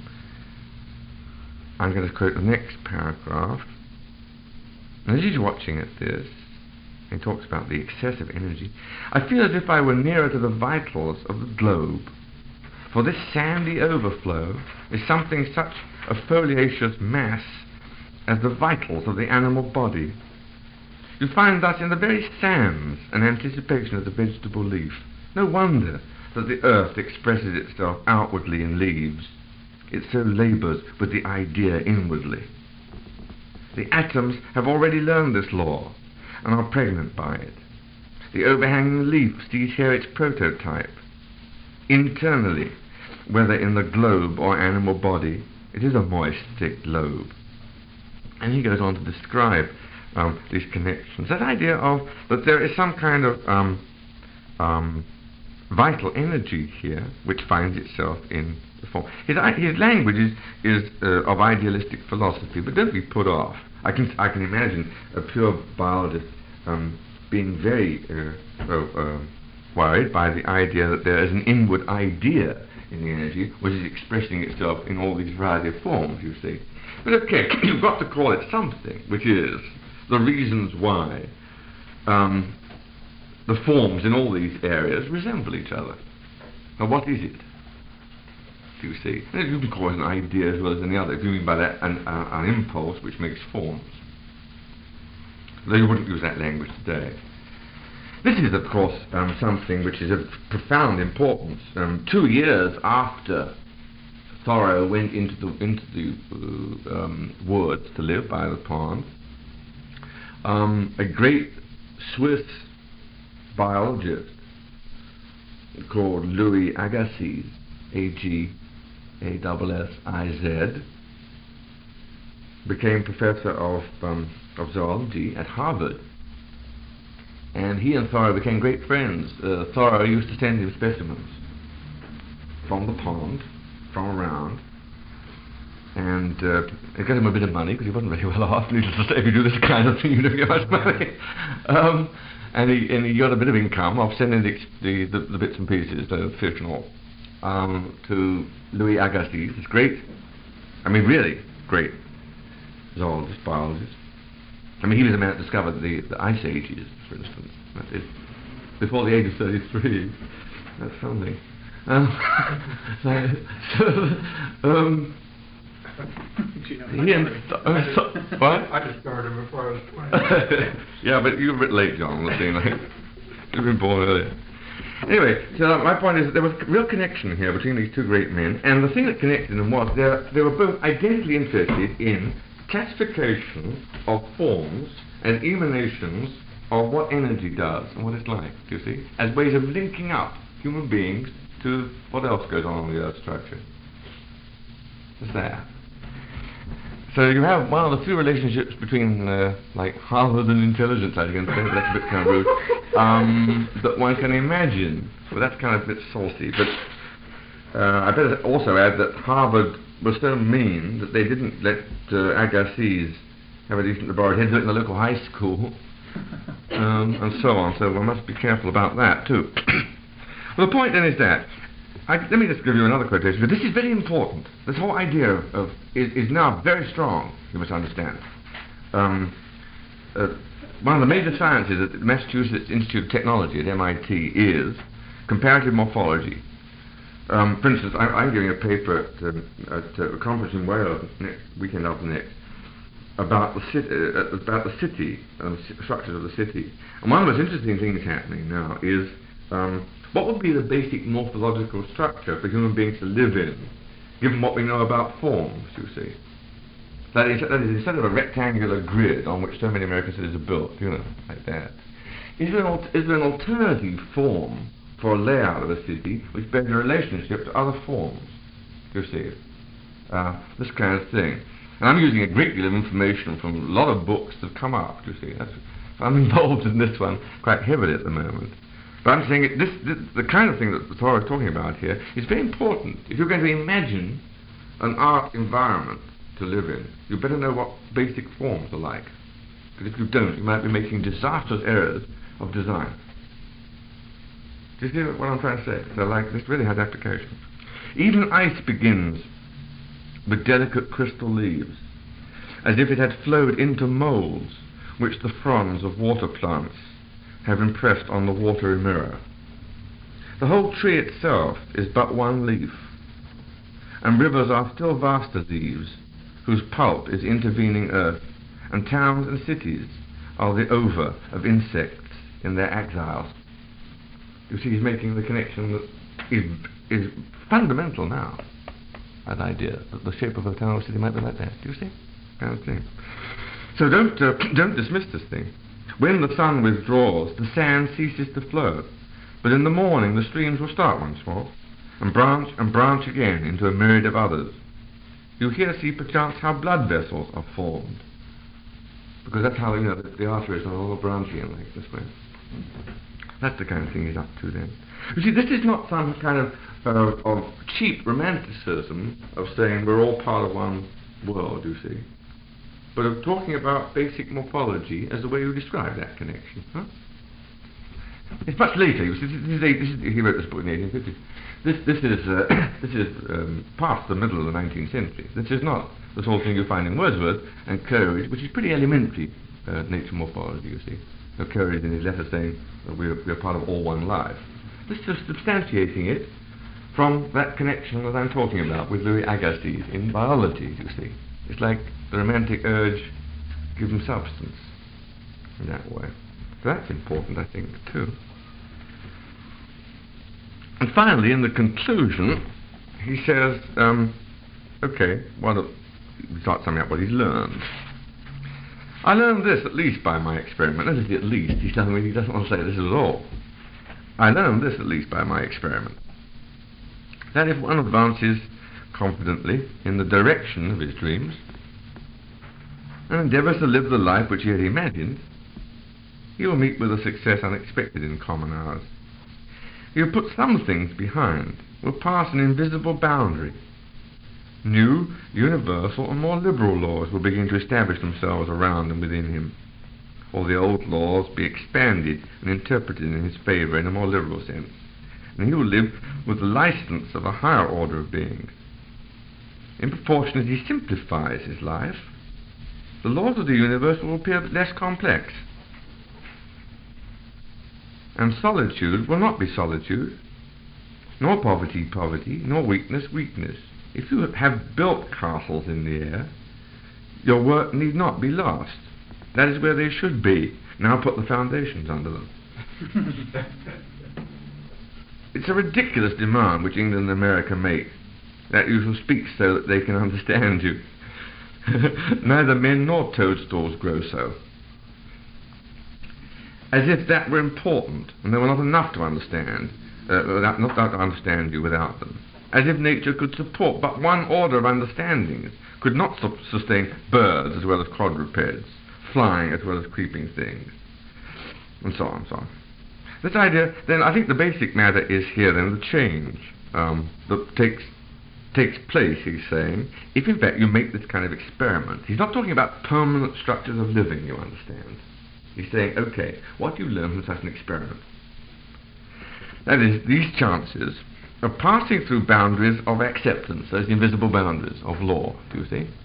I'm going to quote the next paragraph. And as he's watching at this, he talks about the excessive energy. "I feel as if I were nearer to the vitals of the globe, for this sandy overflow is something such a foliaceous mass as the vitals of the animal body. You find thus in the very sands an anticipation of the vegetable leaf. No wonder that the earth expresses itself outwardly in leaves. It so labours with the idea inwardly. The atoms have already learned this law and are pregnant by it. The overhanging leaf sees here its prototype. Internally, whether in the globe or animal body, it is a moist, thick lobe." And he goes on to describe um, these connections. That idea of that there is some kind of um, um, vital energy here which finds itself in the form. His, his language is, is uh, of idealistic philosophy, but don't be put off. I can, I can imagine a pure biologist um, being very uh, uh, uh, worried by the idea that there is an inward idea in the energy, which is expressing itself in all these variety of forms, you see. But okay, you've got to call it something, which is the reasons why um, the forms in all these areas resemble each other. Now what is it? Do you see? And you can call it an idea as well as any other, if you mean by that an, uh, an impulse which makes forms. Though you wouldn't use that language today. This is, of course, um, something which is of profound importance. Um, two years after Thoreau went into the into the uh, um, woods to live by the pond, um, a great Swiss biologist called Louis Agassiz, A G A S S I Z, became professor of um, of zoology at Harvard. And he and Thoreau became great friends. Uh, Thoreau used to send him specimens from the pond, from around, and uh, it got him a bit of money because he wasn't very well off. Needless to say, if you do this kind of thing, you don't get much money. um, and he and he got a bit of income off sending the the, the, the bits and pieces, the fish and all, um, to Louis Agassiz. This great, I mean, really great zoologist, biologist. I mean, he was the man that discovered the, the ice ages, for instance. That is, before the age of thirty-three. That's something. Um, so, um, he and th uh, so, what? I discovered him before I was twenty. Yeah, but you were a bit late, John. It seemed like you've been born earlier. Anyway, so my point is that there was a real connection here between these two great men, and the thing that connected them was they were both identically interested in classification of forms and emanations of what energy does and what it's like, do you see, as ways of linking up human beings to what else goes on in the Earth structure. It's there. So you have one of the few relationships between, uh, like, Harvard and intelligence, I can say, but that's a bit kind of rude, um, that one can imagine. Well, that's kind of a bit saucy, but uh, I better also add that Harvard was so mean that they didn't let uh, Agassiz have a decent laboratory. He had to do it in the local high school, um, and so on. So one must be careful about that too. Well, the point then is that I, let me just give you another quotation. But this is very important. This whole idea of, of is, is now very strong. You must understand. Um, uh, one of the major sciences at the Massachusetts Institute of Technology at M I T is comparative morphology. Um, for instance, I, I'm giving a paper at, um, at uh, a conference in Wales next weekend after next about the city, uh, about the city, uh, the structures of the city. And one of the most interesting things happening now is um, what would be the basic morphological structure for human beings to live in, given what we know about forms, you see. That is, that is instead of a rectangular grid on which so many American cities are built, you know, like that. Is there an, is there an alternative form for a layout of a city which bears a relationship to other forms, you see, uh, this kind of thing. And I'm using a great deal of information from a lot of books that have come up, you see. That's, I'm involved in this one quite heavily at the moment. But I'm saying it, this, this, the kind of thing that Thoreau is talking about here is very important. If you're going to imagine an art environment to live in, you better know what basic forms are like. Because if you don't, you might be making disastrous errors of design. Do you see what I'm trying to say? So, like, this really has applications. Even ice begins with delicate crystal leaves, as if it had flowed into moulds which the fronds of water plants have impressed on the watery mirror. The whole tree itself is but one leaf, and rivers are still vaster leaves, whose pulp is intervening earth, and towns and cities are the ova of insects in their exiles. You see, he's making the connection that is, is fundamental now, that idea, that the shape of a town or city might be like that. Do you see? Kind of thing. So don't, uh, don't dismiss this thing. When the sun withdraws, the sand ceases to flow, but in the morning the streams will start once more, and branch and branch again into a myriad of others. You here see perchance how blood vessels are formed, because that's how, you know, the, the arteries are all branching in like this way. That's the kind of thing he's up to then. You see, this is not some kind of, uh, of cheap romanticism of saying we're all part of one world, you see, but of talking about basic morphology as the way you describe that connection. Huh? It's much later. This is, this is, this is, he wrote this book in the eighteen fifties. This, this is, uh, this is um, past the middle of the nineteenth century. This is not the sort of thing you find in Wordsworth and Coleridge, which is pretty elementary uh, nature morphology, you see. So Coleridge in his letter saying that we're, we're part of all one life. This is substantiating it from that connection that I'm talking about with Louis Agassiz in biology, you see. It's like the romantic urge gives him substance in that way. So that's important, I think, too. And finally, in the conclusion, he says, um, okay, well, he starts summing up what he's learned. I learned this at least by my experiment. Notice the at least. He's telling me he doesn't want to say this at all. I learned this at least by my experiment. That if one advances confidently in the direction of his dreams and endeavours to live the life which he had imagined, he will meet with a success unexpected in common hours. He will put some things behind, will pass an invisible boundary. New, universal, and more liberal laws will begin to establish themselves around and within him. All the old laws be expanded and interpreted in his favour in a more liberal sense. And he will live with the license of a higher order of beings. In proportion as he simplifies his life, the laws of the universe will appear less complex. And solitude will not be solitude, nor poverty poverty, nor weakness weakness. If you have built castles in the air, your work need not be lost. That is where they should be. Now put the foundations under them. It's a ridiculous demand which England and America make, that you shall speak so that they can understand you. Neither men nor toadstools grow so. As if that were important, and there were not enough to understand, uh, without, not enough to understand you without them. As if nature could support but one order of understandings, could not su sustain birds as well as quadrupeds, flying as well as creeping things, and so on and so on. This idea, then, I think the basic matter is here, then, the change um, that takes takes place, he's saying, if in fact you make this kind of experiment. He's not talking about permanent structures of living, you understand. He's saying, okay, what do you learn from such an experiment? That is, these chances of passing through boundaries of acceptance, those invisible boundaries of law, do you see?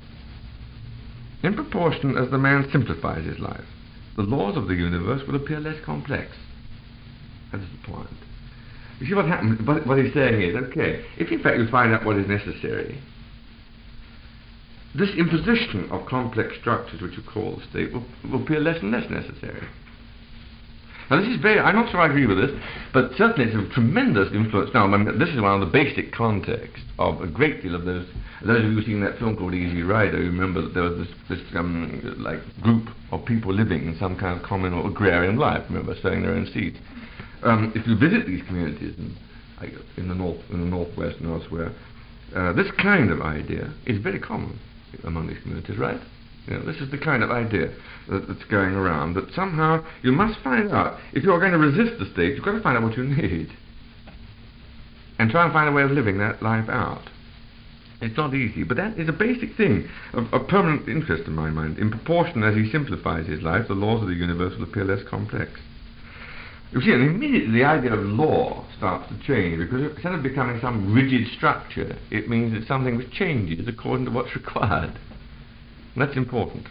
In proportion as the man simplifies his life, the laws of the universe will appear less complex. That is the point. You see what happens? What, what he's saying is, okay, if in fact you find out what is necessary, this imposition of complex structures, which you call the state, will, will appear less and less necessary. Now this is very, I'm not sure I agree with this, but certainly it's a tremendous influence. Now, I mean, this is one of the basic contexts of a great deal of those, those of you who've seen that film called Easy Rider, you remember that there was this, this um, like group of people living in some kind of common or agrarian life, remember, sowing their own seeds. Um, if you visit these communities in, in the north, in the northwest and elsewhere, uh, this kind of idea is very common among these communities, right? You know, this is the kind of idea that, that's going around, that somehow you must find out, if you're going to resist the state, you've got to find out what you need and try and find a way of living that life out. It's not easy, but that is a basic thing of, of permanent interest in my mind. In proportion as he simplifies his life, the laws of the universe will appear less complex. You see, and immediately the idea of law starts to change, because instead of becoming some rigid structure, it means it's something which changes according to what's required. And that's important.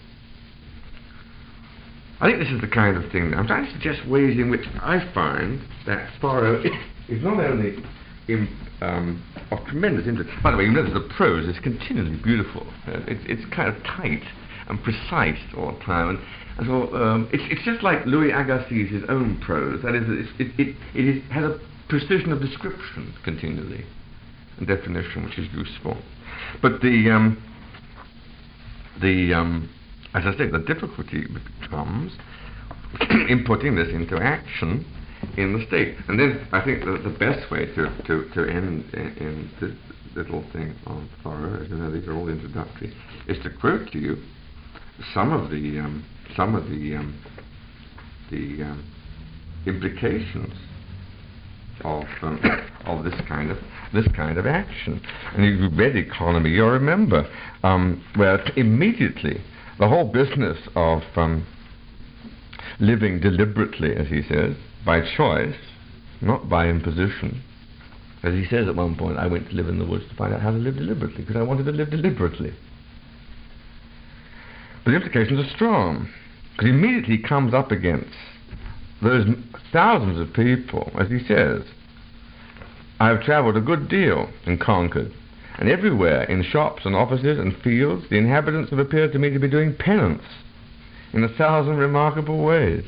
I think this is the kind of thing, I'm trying to suggest ways in which I find that Thoreau is not only in, um, of tremendous interest. By the way, you notice the prose is continually beautiful. Uh, it's, it's kind of tight and precise all the time. And, and so um, it's, it's just like Louis Agassiz's own prose. That is, it, it, it is, has a precision of description continually and definition, which is useful. But the um, the um, as I say, the difficulty comes in putting this into action in the state. And then I think the, the best way to, to, to end in, in this little thing on Thoreau, as you know, these are all introductory, is to quote to you some of the um, some of the um, the um, implications of um, of this kind of this kind of action. And if you read Economy, you'll remember um, where immediately the whole business of um, living deliberately, as he says, by choice, not by imposition. As he says at one point, I went to live in the woods to find out how to live deliberately, because I wanted to live deliberately. But the implications are strong, because he immediately comes up against those thousands of people, as he says. I have travelled a good deal and conquered, and everywhere, in shops and offices and fields, the inhabitants have appeared to me to be doing penance in a thousand remarkable ways.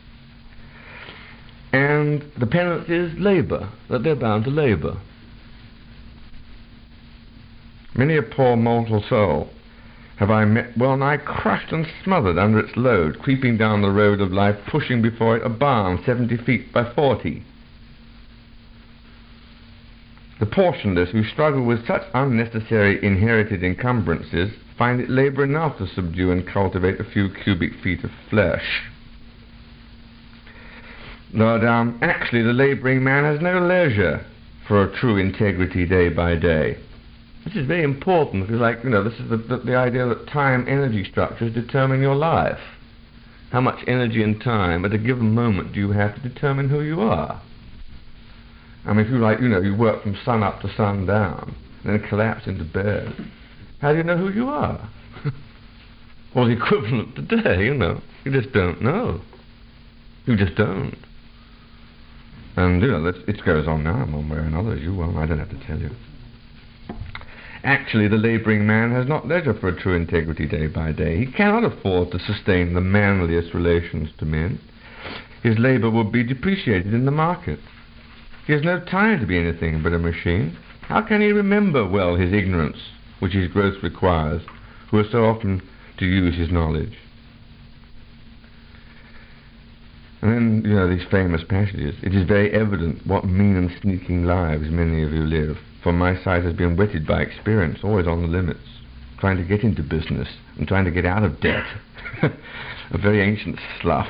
And the penance is labour, that they're bound to labour. Many a poor mortal soul have I met well nigh crushed and smothered under its load, creeping down the road of life, pushing before it a barn seventy feet by forty. The portionless who struggle with such unnecessary inherited encumbrances find it labour enough to subdue and cultivate a few cubic feet of flesh. But um, actually the labouring man has no leisure for a true integrity day by day. This is very important, because, like, you know, this is the, the, the idea that time-energy structures determine your life. How much energy and time at a given moment do you have to determine who you are? I mean, if you, like, you know, you work from sun up to sun down, and then collapse into bed, how do you know who you are? Or the equivalent today, you know. You just don't know. You just don't. And, you know, that's, it goes on now one way or another, as you well. I don't have to tell you. Actually, the labouring man has not leisure for a true integrity day by day. He cannot afford to sustain the manliest relations to men. His labour will be depreciated in the market. He has no time to be anything but a machine. How can he remember well his ignorance, which his growth requires, who is so often to use his knowledge? And then, you know, these famous passages. It is very evident what mean and sneaking lives many of you live. For my sight has been whetted by experience, always on the limits, trying to get into business and trying to get out of debt. A very ancient slough.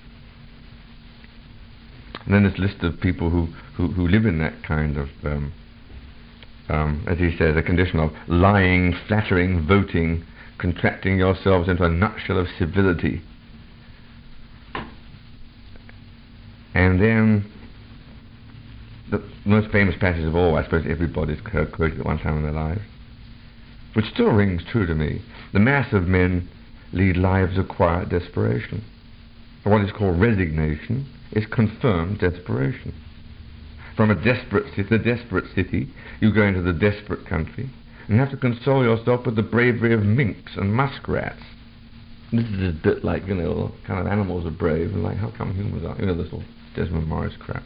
And then this list of people who, who, who live in that kind of, um, um, as he says, a condition of lying, flattering, voting, contracting yourselves into a nutshell of civility. And then the most famous passage of all, I suppose everybody's quoted at one time in their lives, which still rings true to me. The mass of men lead lives of quiet desperation. And what is called resignation is confirmed desperation. From a desperate city, the desperate city, you go into the desperate country, and you have to console yourself with the bravery of minks and muskrats. This is a bit like, you know, kind of animals are brave, and like, how come humans aren't? You know, this whole Desmond Morris crap.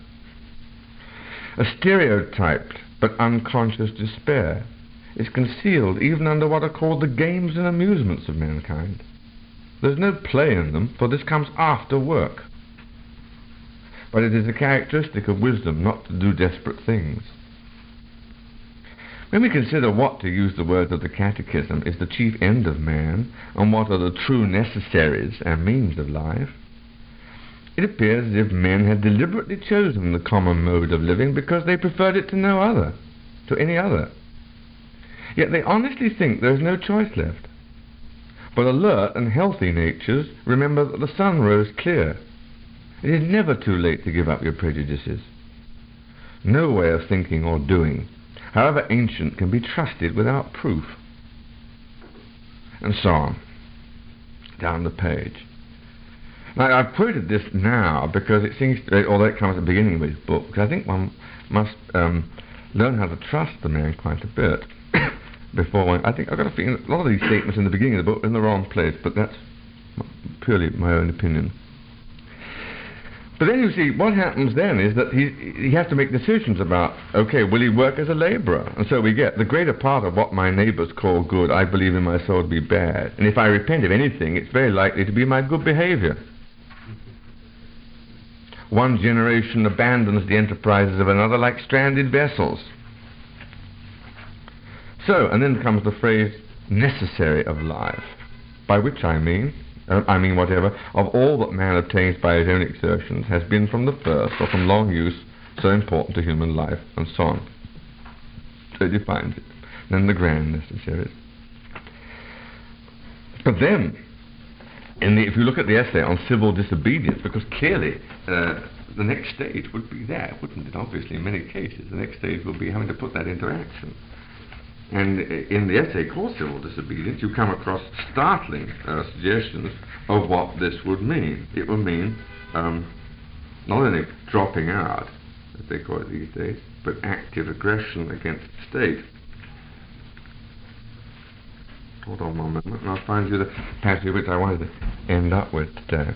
A stereotyped but unconscious despair is concealed even under what are called the games and amusements of mankind. There's no play in them, for this comes after work. But it is a characteristic of wisdom not to do desperate things. When we consider what, to use the words of the Catechism, is the chief end of man, and what are the true necessaries and means of life, it appears as if men had deliberately chosen the common mode of living because they preferred it to no other, to any other. Yet they honestly think there is no choice left. But alert and healthy natures remember that the sun rose clear. It is never too late to give up your prejudices. No way of thinking or doing, however ancient, can be trusted without proof. And so on, down the page. Now, I've quoted this now because it seems, to, although it comes at the beginning of his book, because I think one must um, learn how to trust the man quite a bit before one. I think I've got a feeling that a lot of these statements in the beginning of the book are in the wrong place, but that's purely my own opinion. But then you see, what happens then is that he he has to make decisions about, okay, will he work as a labourer? And so we get, the greater part of what my neighbours call good, I believe in my soul to be bad. And if I repent of anything, it's very likely to be my good behaviour. One generation abandons the enterprises of another like stranded vessels. So, and then comes the phrase, necessary of life, by which I mean, uh, I mean whatever, of all that man obtains by his own exertions has been from the first, or from long use, so important to human life, and so on. So he defines it. Then the grand necessaries. But then, in the, if you look at the essay on civil disobedience, because clearly uh, the next stage would be that, wouldn't it? Obviously, in many cases, the next stage will be having to put that into action. And in the essay called Civil Disobedience, you come across startling uh, suggestions of what this would mean. It would mean um, not only dropping out, as they call it these days, but active aggression against the state. Hold on one moment, and I'll find you the passage which I wanted to end up with today.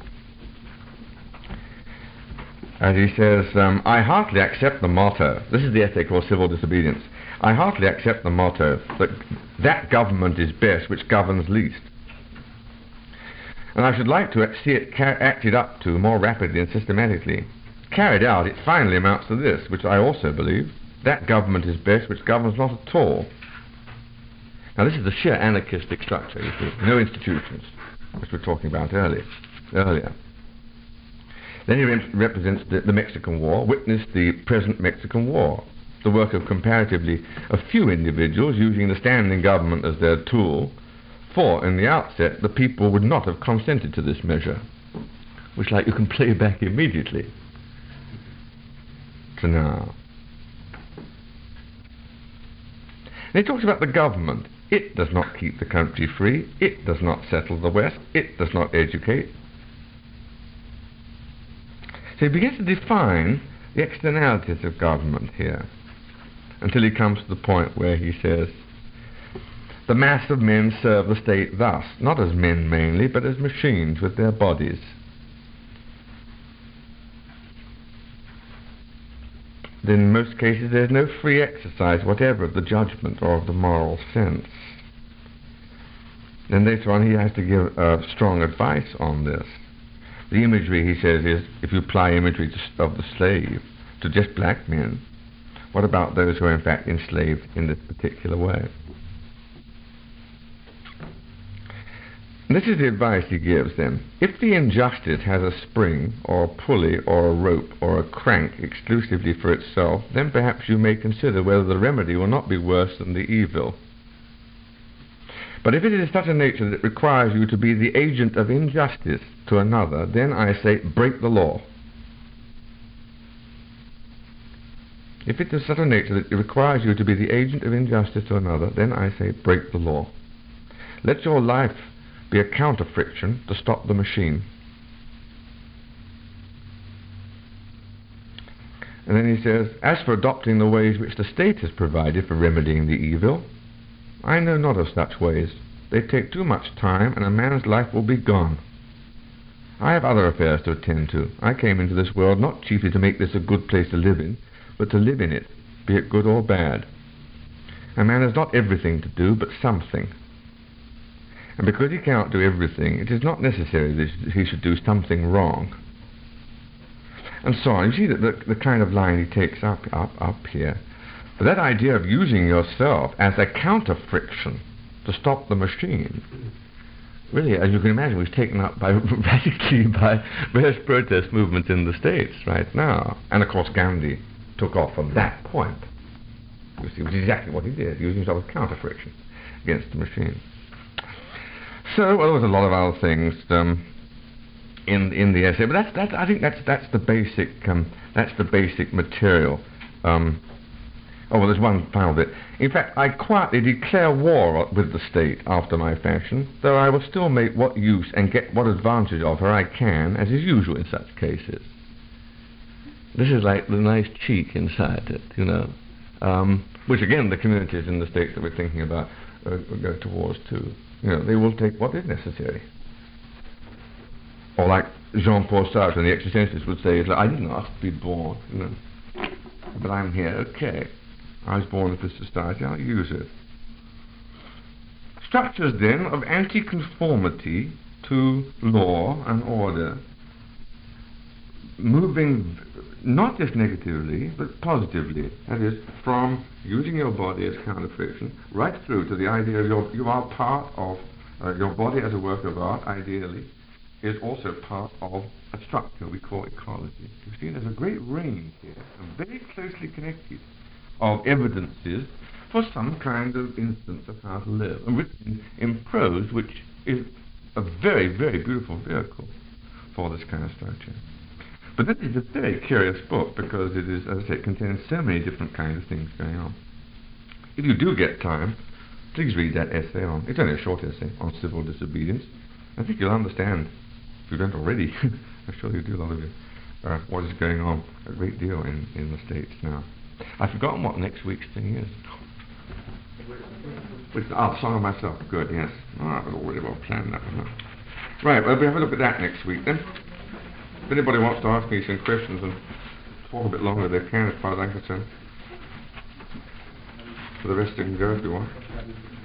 As he says, um, I heartily accept the motto. This is the essay called Civil Disobedience. I heartily accept the motto that that government is best which governs least. And I should like to see it ca- acted up to more rapidly and systematically. Carried out, it finally amounts to this, which I also believe: that government is best which governs not at all. Now this is the sheer anarchistic structure, you see. No institutions, which we were talking about earlier. earlier. Then he rep- represents the, the Mexican War. Witness the present Mexican War, the work of comparatively a few individuals using the standing government as their tool, for in the outset the people would not have consented to this measure, which, like, you can play back immediately to now. And he talks about the government. It does not keep the country free. It does not settle the West. It does not educate. So he begins to define the externalities of government here, until he comes to the point where he says, the mass of men serve the state thus, not as men mainly, but as machines with their bodies. Then in most cases there is no free exercise whatever of the judgment or of the moral sense. Then later on he has to give uh, strong advice on this. The imagery, he says, is, if you apply imagery to, of the slave to just black men, what about those who are in fact enslaved in this particular way? And this is the advice he gives then. If the injustice has a spring or a pulley or a rope or a crank exclusively for itself, then perhaps you may consider whether the remedy will not be worse than the evil. But if it is such a nature that it requires you to be the agent of injustice to another, then I say, break the law. If it is such a nature that it requires you to be the agent of injustice to another, then I say, break the law. Let your life be a counter-friction to stop the machine. And then he says, as for adopting the ways which the state has provided for remedying the evil, I know not of such ways. They take too much time, and a man's life will be gone. I have other affairs to attend to. I came into this world not chiefly to make this a good place to live in, but to live in it, be it good or bad. A man has not everything to do, but something. And because he cannot do everything, it is not necessary that he should do something wrong. And so on. You see that the, the kind of line he takes up, up, up here. But that idea of using yourself as a counter-friction to stop the machine, really, as you can imagine, was taken up by radically by various protest movements in the States right now. And of course Gandhi took off from that point. You see, which is exactly what he did, using himself as counter-friction against the machine. So, well, there was a lot of other things um, in in the essay, but that's that's I think that's that's the basic um, that's the basic material. Um, oh, well, there's one final bit. In fact, I quietly declare war with the state after my fashion, though I will still make what use and get what advantage of her I can, as is usual in such cases. This is like the nice cheek inside it, you know, um, which again the communities in the states that we're thinking about uh, go towards too. You know, they will take what is necessary. Or like Jean-Paul Sartre and the existentialists would say, is like, I didn't ask to be born, you know, but I'm here, okay. I was born into this society, I'll use it. Structures then of anti-conformity to law and order, moving not just negatively, but positively. That is, from using your body as counter-friction, right through to the idea of your, you are part of, uh, your body as a work of art, ideally, is also part of a structure we call ecology. You've seen there's a great range here, and very closely connected, of evidences for some kind of instance of how to live, and written in prose, which is a very, very beautiful vehicle for this kind of structure. But this is a very curious book because it is, as I say, it contains so many different kinds of things going on. If you do get time, please read that essay on, it's only a short essay, on civil disobedience. I think you'll understand, if you don't already, I'm sure you do, a lot of you, uh, what is going on a great deal in, in the States now. I've forgotten what next week's thing is. I'll song myself, good, yes. Oh, I was already well planned that one. Right, well, we'll have a look at that next week then. If anybody wants to ask me some questions and talk a bit longer, they can, as far as I'm concerned. For the rest, you can go if you want.